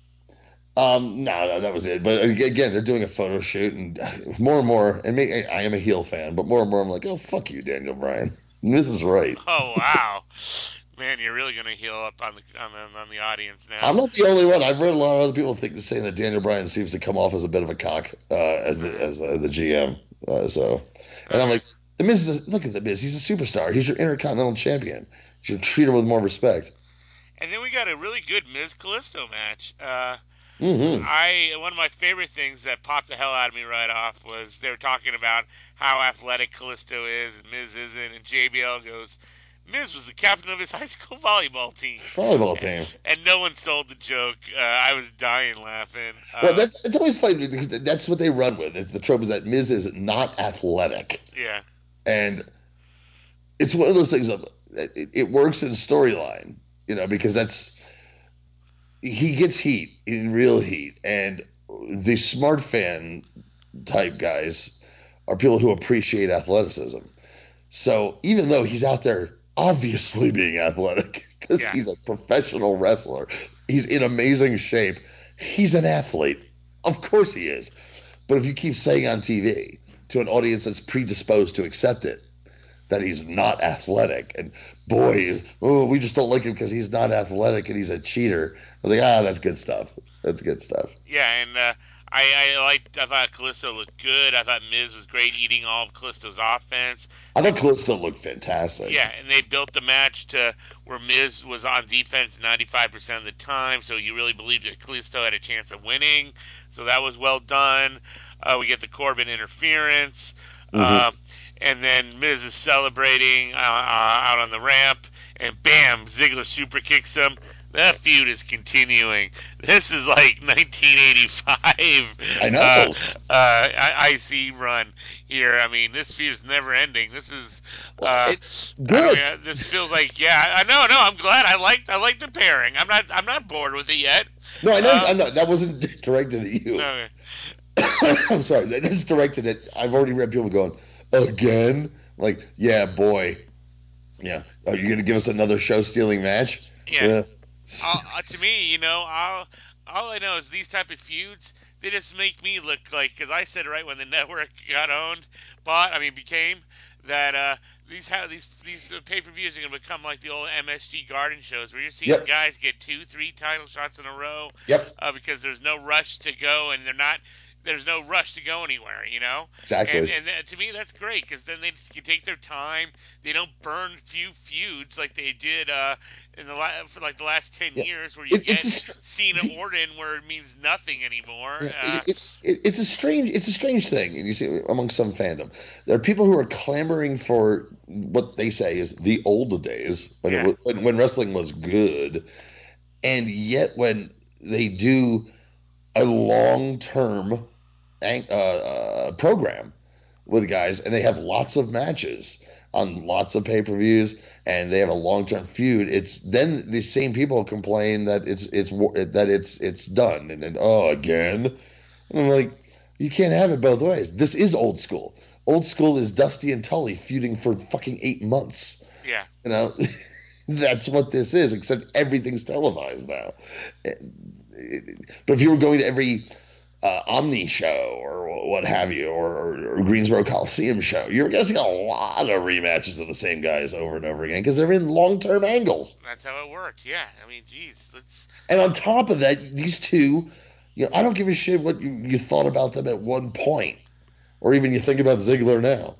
Um, no, no, that was it. But again, they're doing a photo shoot, and more and more, and me, I am a heel fan, but more and more, I'm like, oh, fuck you, Daniel Bryan. This is right. Oh wow, man, you're really gonna heal up on the on the, on the audience now. I'm not the only one. I've read a lot of other people think saying that Daniel Bryan seems to come off as a bit of a cock uh, as the as uh, the G M. Uh, so, and I'm like, the Miz is a, look at the Miz. He's a superstar. He's your Intercontinental Champion. You should treat him with more respect. And then we got a really good Miz Kalisto match. Uh, Mm-hmm. I one of my favorite things that popped the hell out of me right off was they were talking about how athletic Kalisto is and Miz isn't, and J B L goes, Miz was the captain of his high school volleyball team. Volleyball team. And, and no one sold the joke. Uh, I was dying laughing. Uh, Well, that's it's always funny because that's what they run with. It's the trope is that Miz is not athletic, yeah. and it's one of those things of it, it works in storyline, you know, because that's he gets heat in real heat, and the smart fan type guys are people who appreciate athleticism. So even though he's out there obviously being athletic because Yeah. he's a professional wrestler, he's in amazing shape, he's an athlete. Of course he is. But if you keep saying on T V to an audience that's predisposed to accept it, that he's not athletic, and boy, is, oh, we just don't like him because he's not athletic and he's a cheater. I was like, ah, that's good stuff. That's good stuff. Yeah, and uh, I, I liked. I thought Kalisto looked good. I thought Miz was great, eating all of Kalisto's offense. I thought Kalisto looked fantastic. Yeah, and they built the match to where Miz was on defense ninety-five percent of the time, so you really believed that Kalisto had a chance of winning. So that was well done. Uh, we get the Corbin interference. Mm-hmm. Um, and then Miz is celebrating uh, uh, out on the ramp, and bam, Ziggler super kicks him. That feud is continuing. This is like nineteen eighty-five. I know. Uh, uh, I C run here. I mean, this feud is never ending. This is uh, it's I good. mean, this feels like yeah. I know. No, I'm glad. I liked. I liked the pairing. I'm not. I'm not bored with it yet. No, I know. Um, I know. That wasn't directed at you. Okay. I'm sorry. That is directed at. I've already read people going again. Like, yeah, boy. Yeah. Are you gonna give us another show stealing match? Yeah. Uh, uh, to me, you know, I'll, all I know is these type of feuds, they just make me look like, because I said right when the network got owned, bought, I mean became, that uh, these ha- these these pay-per-views are going to become like the old M S G Garden shows where you're seeing Yep. guys get two, three title shots in a row Yep. uh, because there's no rush to go and they're not. There's no rush to go anywhere, you know. Exactly. And, and uh, to me, that's great because then they can take their time. They don't burn few feuds like they did uh, in the la- for like the last ten Yeah. years, where you It- get it's a str- Cena Orton, where it means nothing anymore. Yeah, Uh, it, it, it, it's a strange it's a strange thing, and you see among some fandom there are people who are clamoring for what they say is the old days when, Yeah. it, was- when when wrestling was good, and yet when they do a long term uh, uh, program with guys and they have lots of matches on lots of pay-per-views and they have a long-term feud, it's then the same people complain that it's it's that it's it's done and then oh again, and I'm like, you can't have it both ways. This is old school. Old school is Dusty and Tully feuding for fucking eight months. yeah. You know, that's what this is, except everything's televised now. But if you were going to every uh, Omni show or what have you, or, or, or Greensboro Coliseum show, you're going to see a lot of rematches of the same guys over and over again because they're in long-term angles. That's how it worked. Yeah. I mean, geez, let's. And on top of that, these two, you know, I don't give a shit what you, you thought about them at one point, or even you think about Ziggler now.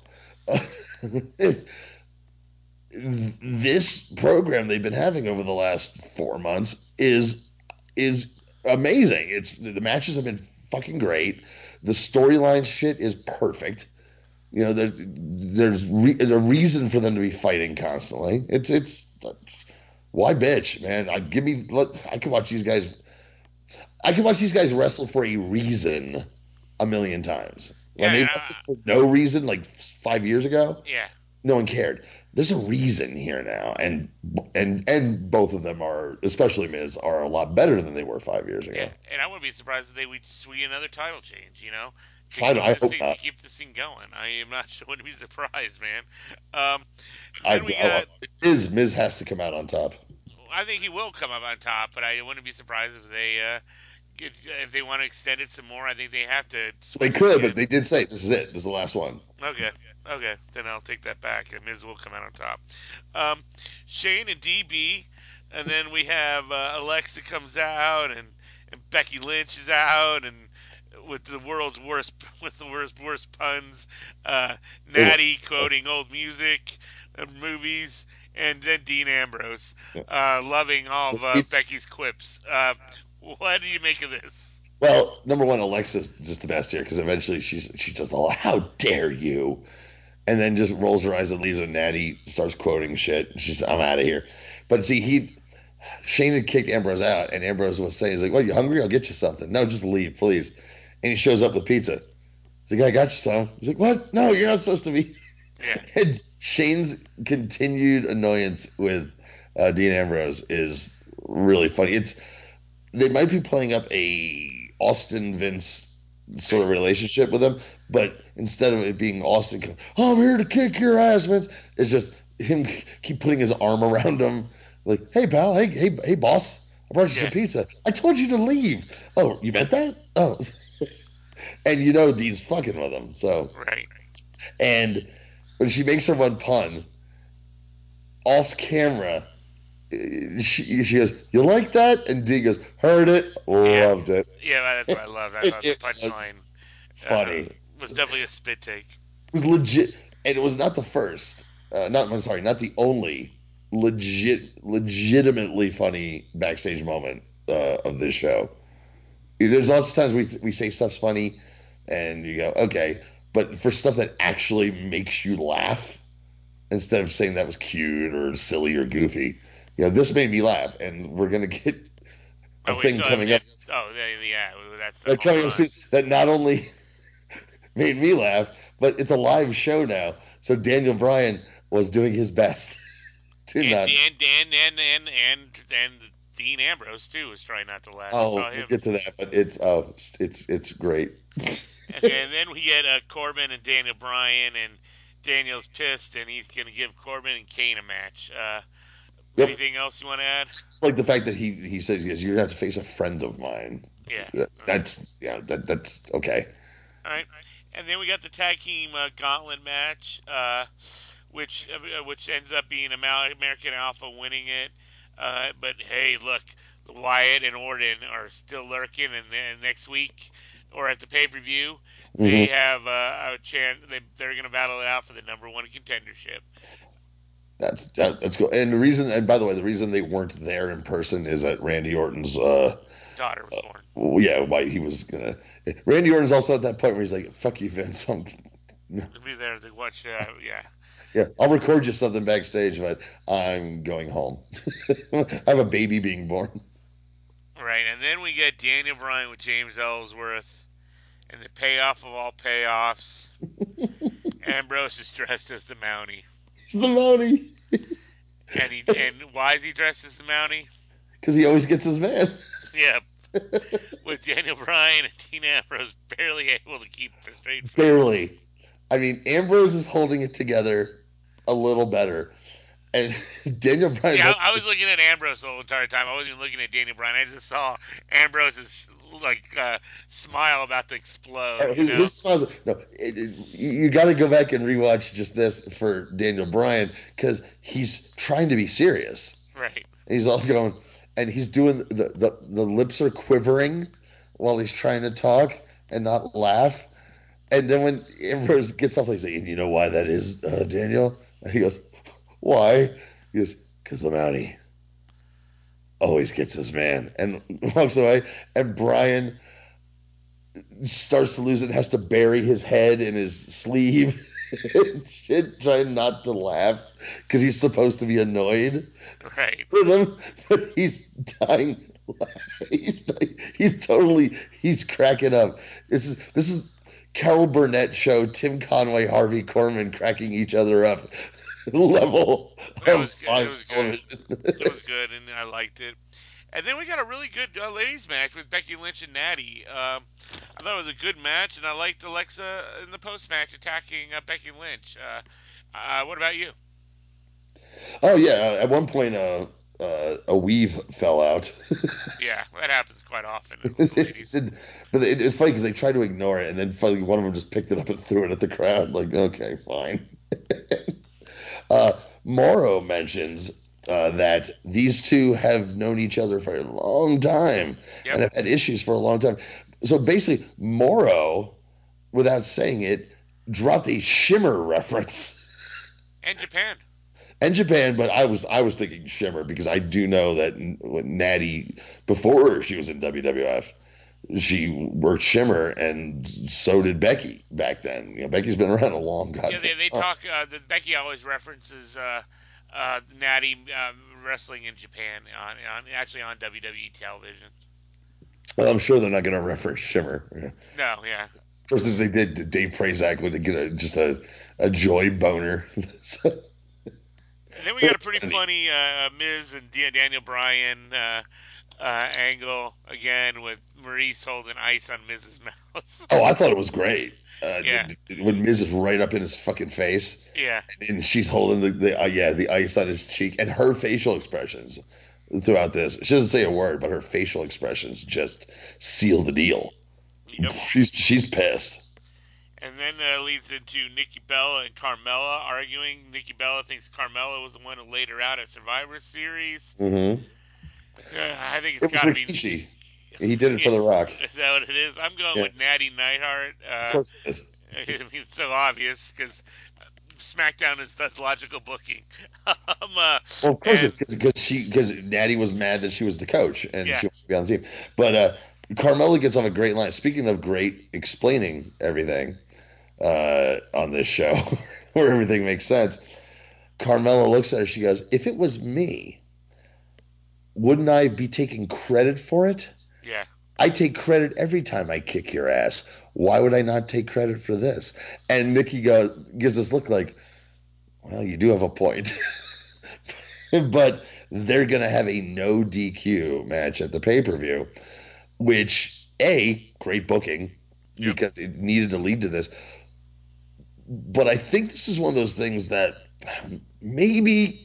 This program they've been having over the last four months is is amazing. It's the matches have been fucking great. The storyline shit is perfect. You know, there, there's re- a reason for them to be fighting constantly. It's it's why bitch, man. I give me let I could watch these guys I can watch these guys wrestle for a reason a million times. When Yeah, they uh, wrestled for no reason, like five years ago, Yeah. no one cared. There's a reason here now, and and and both of them are, especially Miz, are a lot better than they were five years ago. Yeah, and I wouldn't be surprised if they would sweep another title change, you know, to I- keep, I this hope thing, not. to keep this thing going. I am not sure. Wouldn't be surprised, man. Um, I, then we I- got. Miz Miz has to come out on top. I think he will come up on top, but I wouldn't be surprised if they uh, get, if they want to extend it some more. I think they have to. They switch could, it. but they did say this is it. This is the last one. Okay, okay, then I'll take that back, and Miz will come out on top. Um, Shane and D B, and then we have uh, Alexa comes out, and, and Becky Lynch is out, and with the world's worst, with the worst, worst puns, uh, Natty quoting old music, and movies, and then Dean Ambrose, uh, loving all of uh, It's- Becky's quips. Uh, what do you make of this? Well, number one, Alexa's just the best here because eventually she's she just all, how dare you, and then just rolls her eyes and leaves, and Natty starts quoting shit. She's I'm out of here. But see, he Shane had kicked Ambrose out, and Ambrose was saying, he's like, "Well, you hungry? I'll get you something." No, just leave, please. And he shows up with pizza. He's like, "I got you some." He's like, "What? No, you're not supposed to be." Yeah. And Shane's continued annoyance with uh, Dean Ambrose is really funny. It's they might be playing up a Austin Vince sort of relationship with him, but instead of it being Austin, going, "Oh, I'm here to kick your ass, Vince," it's just him keep putting his arm around him, like, "Hey, pal, hey, hey, hey, boss, I brought you Yeah. some pizza. I told you to leave." "Oh, you meant that?" "Oh," and you know Dean's fucking with him, so. Right. And when she makes her one pun, off camera, uh, she, she goes, "You like that?" And Dean goes, "Heard it, Yeah. loved it." Yeah, that's what I love. I It- thought the it was punchline funny. uh, was definitely a spit take. It was legit, and it was not the first. Uh, not, I'm sorry, not the only legit, legitimately funny backstage moment uh, of this show. There's lots of times we we say stuff's funny, and you go, okay, but for stuff that actually makes you laugh, instead of saying that was cute or silly or goofy, you know, this made me laugh, and we're gonna get a Oh, wait, thing so coming up. it's- Oh, yeah, yeah, that's the That coming whole, up uh, soon that not only made me laugh, but it's a live show now. So Daniel Bryan was doing his best to and, not. and, and, and, and, and, and Dean Ambrose, too, was trying not to laugh. I Oh, saw we'll him. get to that, but it's oh, it's it's great. Okay, and then we get uh, Corbin and Daniel Bryan, and Daniel's pissed, and he's going to give Corbin and Kane a match. Uh, Yep. Anything else you want to add? Like the fact that he he says he goes, "You're gonna have to face a friend of mine." Yeah. That- That's yeah, that that's okay. All right, and then we got the tag team uh, gauntlet match, uh, which uh, which ends up being Amal- American Alpha winning it. Uh, but hey, look, Wyatt and Orton are still lurking, and then next week or at the pay per view, they Mhm. have uh, a chance. They, they're going to battle it out for the number one contendership. That's that, that's cool. And the reason, and by the way, the reason they weren't there in person is that Randy Orton's. Uh, Daughter was born. well, yeah, why he was gonna. Randy Orton's also at that point where he's like, "Fuck you, Vince. I'm, They'll be there to watch. Uh, yeah. yeah, I'll record you something backstage, but I'm going home. I have a baby being born." Right, and then we get Daniel Bryan with James Ellsworth, and the payoff of all payoffs. Ambrose is dressed as the Mountie, He's the Mountie and he and why is he dressed as the Mountie? because he always gets his man. Yeah, with Daniel Bryan and Dean Ambrose barely able to keep a straight face. Barely. I mean, Ambrose is holding it together a little better, and Daniel Bryan. See, I, I was looking at Ambrose the whole entire time. I wasn't even looking at Daniel Bryan. I just saw Ambrose's like uh, smile about to explode. You His, know? his smiles. No, it, it, you got to go back and rewatch just this for Daniel Bryan because he's trying to be serious. Right. And he's all going, and he's doing the, the the lips are quivering while he's trying to talk and not laugh. And then when Ambrose gets off, he's like, "And you know why that is, uh, Daniel?" And he goes, "Why?" He goes, "Because the Mountie always gets his man," and walks away. And Bryan starts to lose it and has to bury his head in his sleeve and shit, trying not to laugh because he's supposed to be annoyed Right. with him, but he's dying he's he's totally he's cracking up. This is this is Carol Burnett show Tim Conway, Harvey Korman cracking each other up level. It was good. It was good. It was good, and I liked it. And then we got a really good uh, ladies match with Becky Lynch and Natty. Um, I thought it was a good match, and I liked Alexa in the post match attacking uh, Becky Lynch. Uh, uh, what about you? Oh yeah, at one point uh, uh, a weave fell out. Yeah, that happens quite often with the ladies. it, but it, it's funny because they tried to ignore it, and then finally one of them just picked it up and threw it at the crowd. Like, okay, fine. uh, Morrow mentions uh, that these two have known each other for a long time yep. and have had issues for a long time. So basically, Morrow, without saying it, dropped a Shimmer reference. And Japan. And Japan, but I was I was thinking Shimmer because I do know that Natty, before she was in W W F, she worked Shimmer, and so did Becky back then. You know, Becky's been around a long goddamn Yeah, they, they talk. Uh, the, Becky always references uh, uh, Natty uh, wrestling in Japan on, on actually on W W E television. Well, I'm sure they're not going to reference Shimmer. No, yeah. Of course, as they did, Dave Prazak would get a, just a a joy boner. So, and then we got a pretty funny uh, Miz and D- Daniel Bryan uh, uh, angle again with Maurice holding ice on Miz's mouth. Oh, I thought it was great. Uh, yeah. When Miz is right up in his fucking face. Yeah. And she's holding the, the uh, yeah the ice on his cheek, and her facial expressions throughout this. She doesn't say a word, but her facial expressions just seal the deal. Yep. She's she's pissed. And then uh, leads into Nikki Bella and Carmella arguing. Nikki Bella thinks Carmella was the one who laid her out at Survivor Series. Mm-hmm. Uh, I think it's got to be. Rikishi. He did it for The Rock. Is that what it is? I'm going yeah. with Natty Neidhart. Uh, of course it is. I mean, it's so obvious because SmackDown is that's logical booking. um, uh, well, of course and, it's because she because Natty was mad that she was the coach and yeah. she wanted to be on the team. But uh, Carmella gets off a great line. Speaking of great explaining everything uh, on this show, where everything makes sense, Carmella looks at her. She goes, "If it was me, wouldn't I be taking credit for it? Yeah. I take credit every time I kick your ass. Why would I not take credit for this?" And Nikki goes, gives this look like, well, you do have a point. But they're going to have a no D Q match at the pay-per-view, which, A, great booking, yep. because it needed to lead to this. But I think this is one of those things that maybe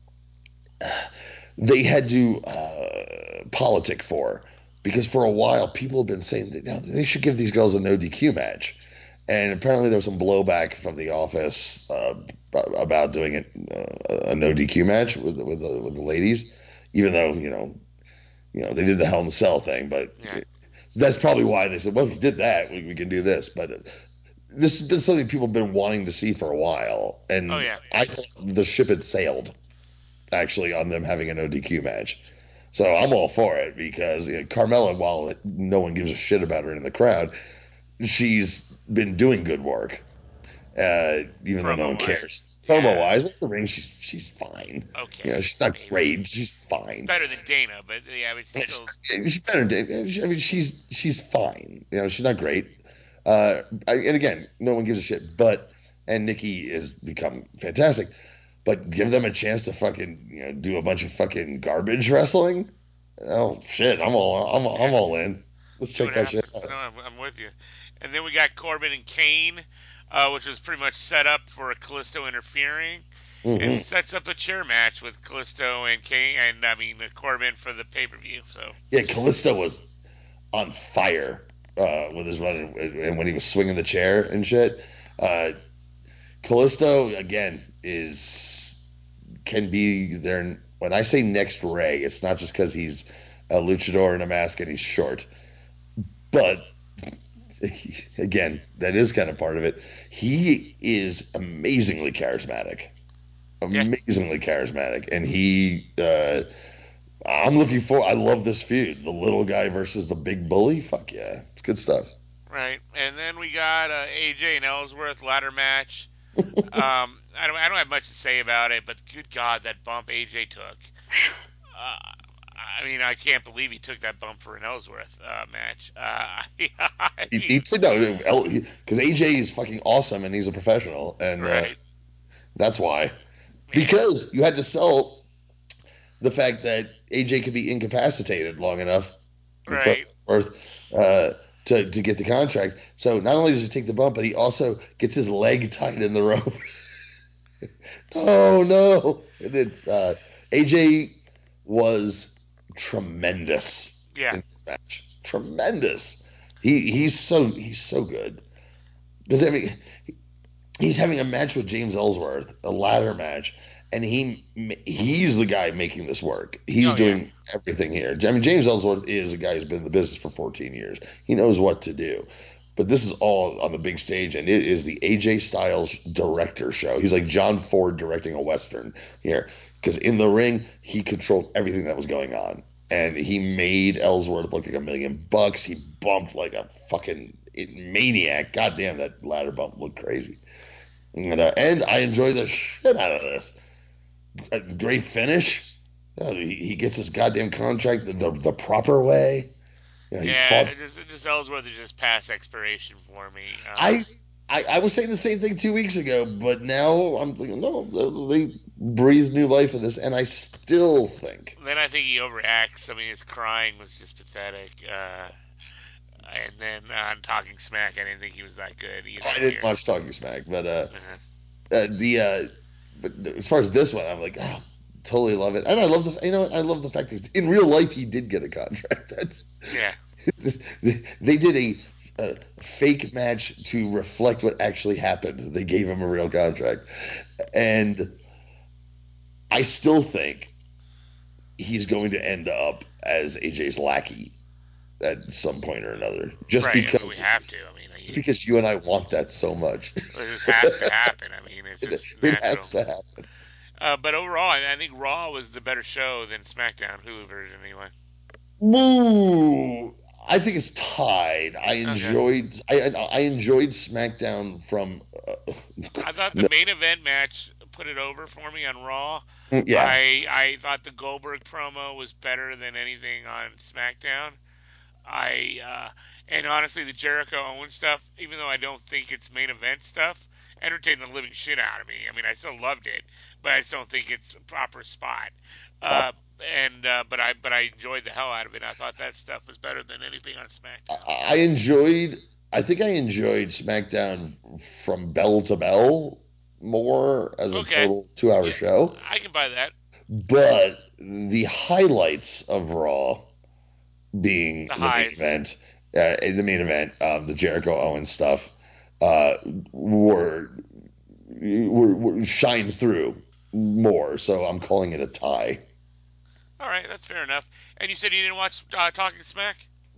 they had to uh, politic for. Because for a while, people have been saying that, you know, they should give these girls a no D Q match. And apparently there was some blowback from the office uh, about doing it, uh, a no D Q match with, with, the, with the ladies, even though, you know, you know they did the Hell in a Cell thing. But yeah. it, that's probably why they said, well, if you did that, we, we can do this. But uh, this has been something people have been wanting to see for a while. And oh, yeah. I thought the ship had sailed, actually, on them having a no D Q match. So I'm all for it because you know, Carmella, while no one gives a shit about her in the crowd, she's been doing good work, uh, even though no one cares. Promo-wise, in the ring, she's she's fine. Okay. You know, she's not great. She's fine. Better than Dana, but yeah, but she's still. She's better than Dana. I mean, she's she's fine. You know, she's not great. Uh, I, and again, no one gives a shit. But and Nikki has become fantastic. But give them a chance to fucking, you know, do a bunch of fucking garbage wrestling. Oh shit, I'm all I'm I'm all in. Let's check that shit out. No, I'm, I'm with you. And then we got Corbin and Kane, uh, which was pretty much set up for Kalisto interfering. Mm-hmm. It sets up a chair match with Kalisto and Kane, and I mean Corbin for the pay per view. So yeah, Kalisto was on fire uh, with his run, and when he was swinging the chair and shit. Uh, Kalisto again is can be there. When I say next Ray, it's not just because he's a luchador in a mask and he's short, but he, again, that is kind of part of it. He is amazingly charismatic, amazingly yeah. charismatic, and he. Uh, I'm looking for. I love this feud: the little guy versus the big bully. Fuck yeah, it's good stuff. Right, and then we got uh, A J and Ellsworth ladder match. um, I don't, I don't have much to say about it, but good God, that bump A J took. Uh, I mean, I can't believe he took that bump for an Ellsworth uh, match. Uh, I He, mean, he said no, because A J is fucking awesome and he's a professional, and uh, right. that's why. Because you had to sell the fact that A J could be incapacitated long enough Right. for, uh, to to get the contract. So not only does he take the bump, but he also gets his leg tied in the rope. oh no! And it's uh, A J was tremendous Yeah. in this match. Tremendous. He he's so he's so good. Does that mean he's having a match with James Ellsworth, a ladder match, and he he's the guy making this work. He's Oh, doing yeah. everything here. I mean, James Ellsworth is a guy who's been in the business for fourteen years. He knows what to do. But this is all on the big stage, and it is the A J Styles director show. He's like John Ford directing a Western here. Because in the ring, he controlled everything that was going on. And he made Ellsworth look like a million bucks. He bumped like a fucking maniac. Goddamn, that ladder bump looked crazy. And, uh, and I enjoy the shit out of this. A great finish. Uh, he, he gets his goddamn contract the, the, the proper way. You know, he Yeah, fought- this, this Ellsworth is just past expiration for me. Um, I, I I was saying the same thing two weeks ago, but now I'm thinking, no, they breathed new life in this, and I still think. Then I think he overacts. I mean, his crying was just pathetic. Uh, and then on Talking Smack, I didn't think he was that good either. I didn't here. watch Talking Smack, but uh, Uh-huh. uh the uh, but as far as this one, I'm like, oh, totally love it, and I love the you know what? I love the fact that in real life he did get a contract. That's Yeah. they did a, a fake match to reflect what actually happened. They gave him a real contract, and I still think he's going to end up as A J's lackey at some point or another, just right. because We have to. I mean, just because you and I want that so much. it has to happen. I mean, it's It, just it natural. has to happen. Uh, but overall, I I think Raw was the better show than SmackDown, Hulu version anyway. Woo! I think it's tied. I enjoyed. I, I I enjoyed SmackDown from. Uh, I thought the no- main event match put it over for me on Raw. yeah. I I thought the Goldberg promo was better than anything on SmackDown. I uh, and honestly, the Jericho Owens stuff, even though I don't think it's main event stuff, entertained the living shit out of me. I mean, I still loved it, but I just don't think it's a proper spot. Uh, and uh, but I but I enjoyed the hell out of it. I thought that stuff was better than anything on SmackDown. I enjoyed. I think I enjoyed SmackDown from bell to bell more as a Okay. total two-hour Yeah. show. I can buy that. But the highlights of Raw being The the, main highs. event, uh, the main event, um, the Jericho Owens stuff, uh, were, were were shine through more. So I'm calling it a tie. All right, that's fair enough. And you said you didn't watch uh, Talking Smack?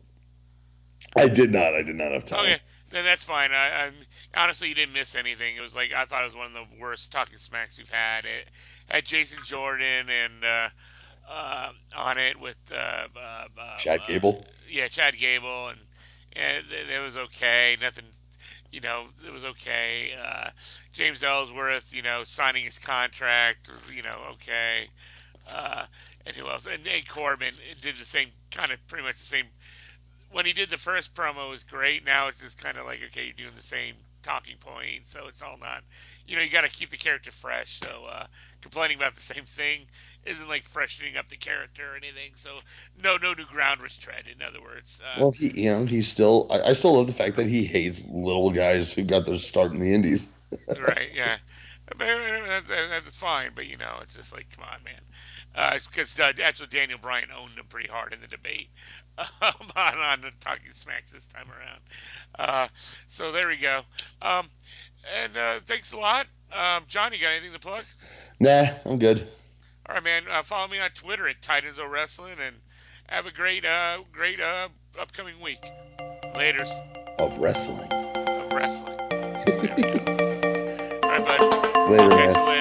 I did not. I did not have time. Okay, then that's fine. I, I'm honestly, you didn't miss anything. It was like I thought it was one of the worst Talking Smacks we've had. It had Jason Jordan and uh, uh, on it with uh, uh, uh, Chad uh, Gable. yeah, Chad Gable, and, and it, it was okay. Nothing, you know, it was okay. Uh, James Ellsworth, you know, signing his contract was, you know, okay. Uh, and who else? And Nate Corbin did the same, kind of pretty much the same. When he did the first promo, it was great. Now it's just kind of like, okay, you're doing the same talking point, so it's all not, you know, you got to keep the character fresh. So uh, complaining about the same thing isn't like freshening up the character or anything. So no, no new ground was tread. In other words, uh, Well, he, you know, he's still. I, I still love the fact that he hates little guys who got their start in the Indies. right, yeah, that, that, that's fine. But you know, it's just like, come on, man. Because uh, uh, actually, Daniel Bryan owned him pretty hard in the debate um, on, on the Talking Smack this time around. Uh, so there we go. Um, and uh, thanks a lot. Um, John, you got anything to plug? Nah, I'm good. All right, man. Uh, follow me on Twitter at Titans O Wrestling, and have a great, uh, great uh, upcoming week. Laters Of wrestling. of wrestling. All right, bud. Later, Catch man. you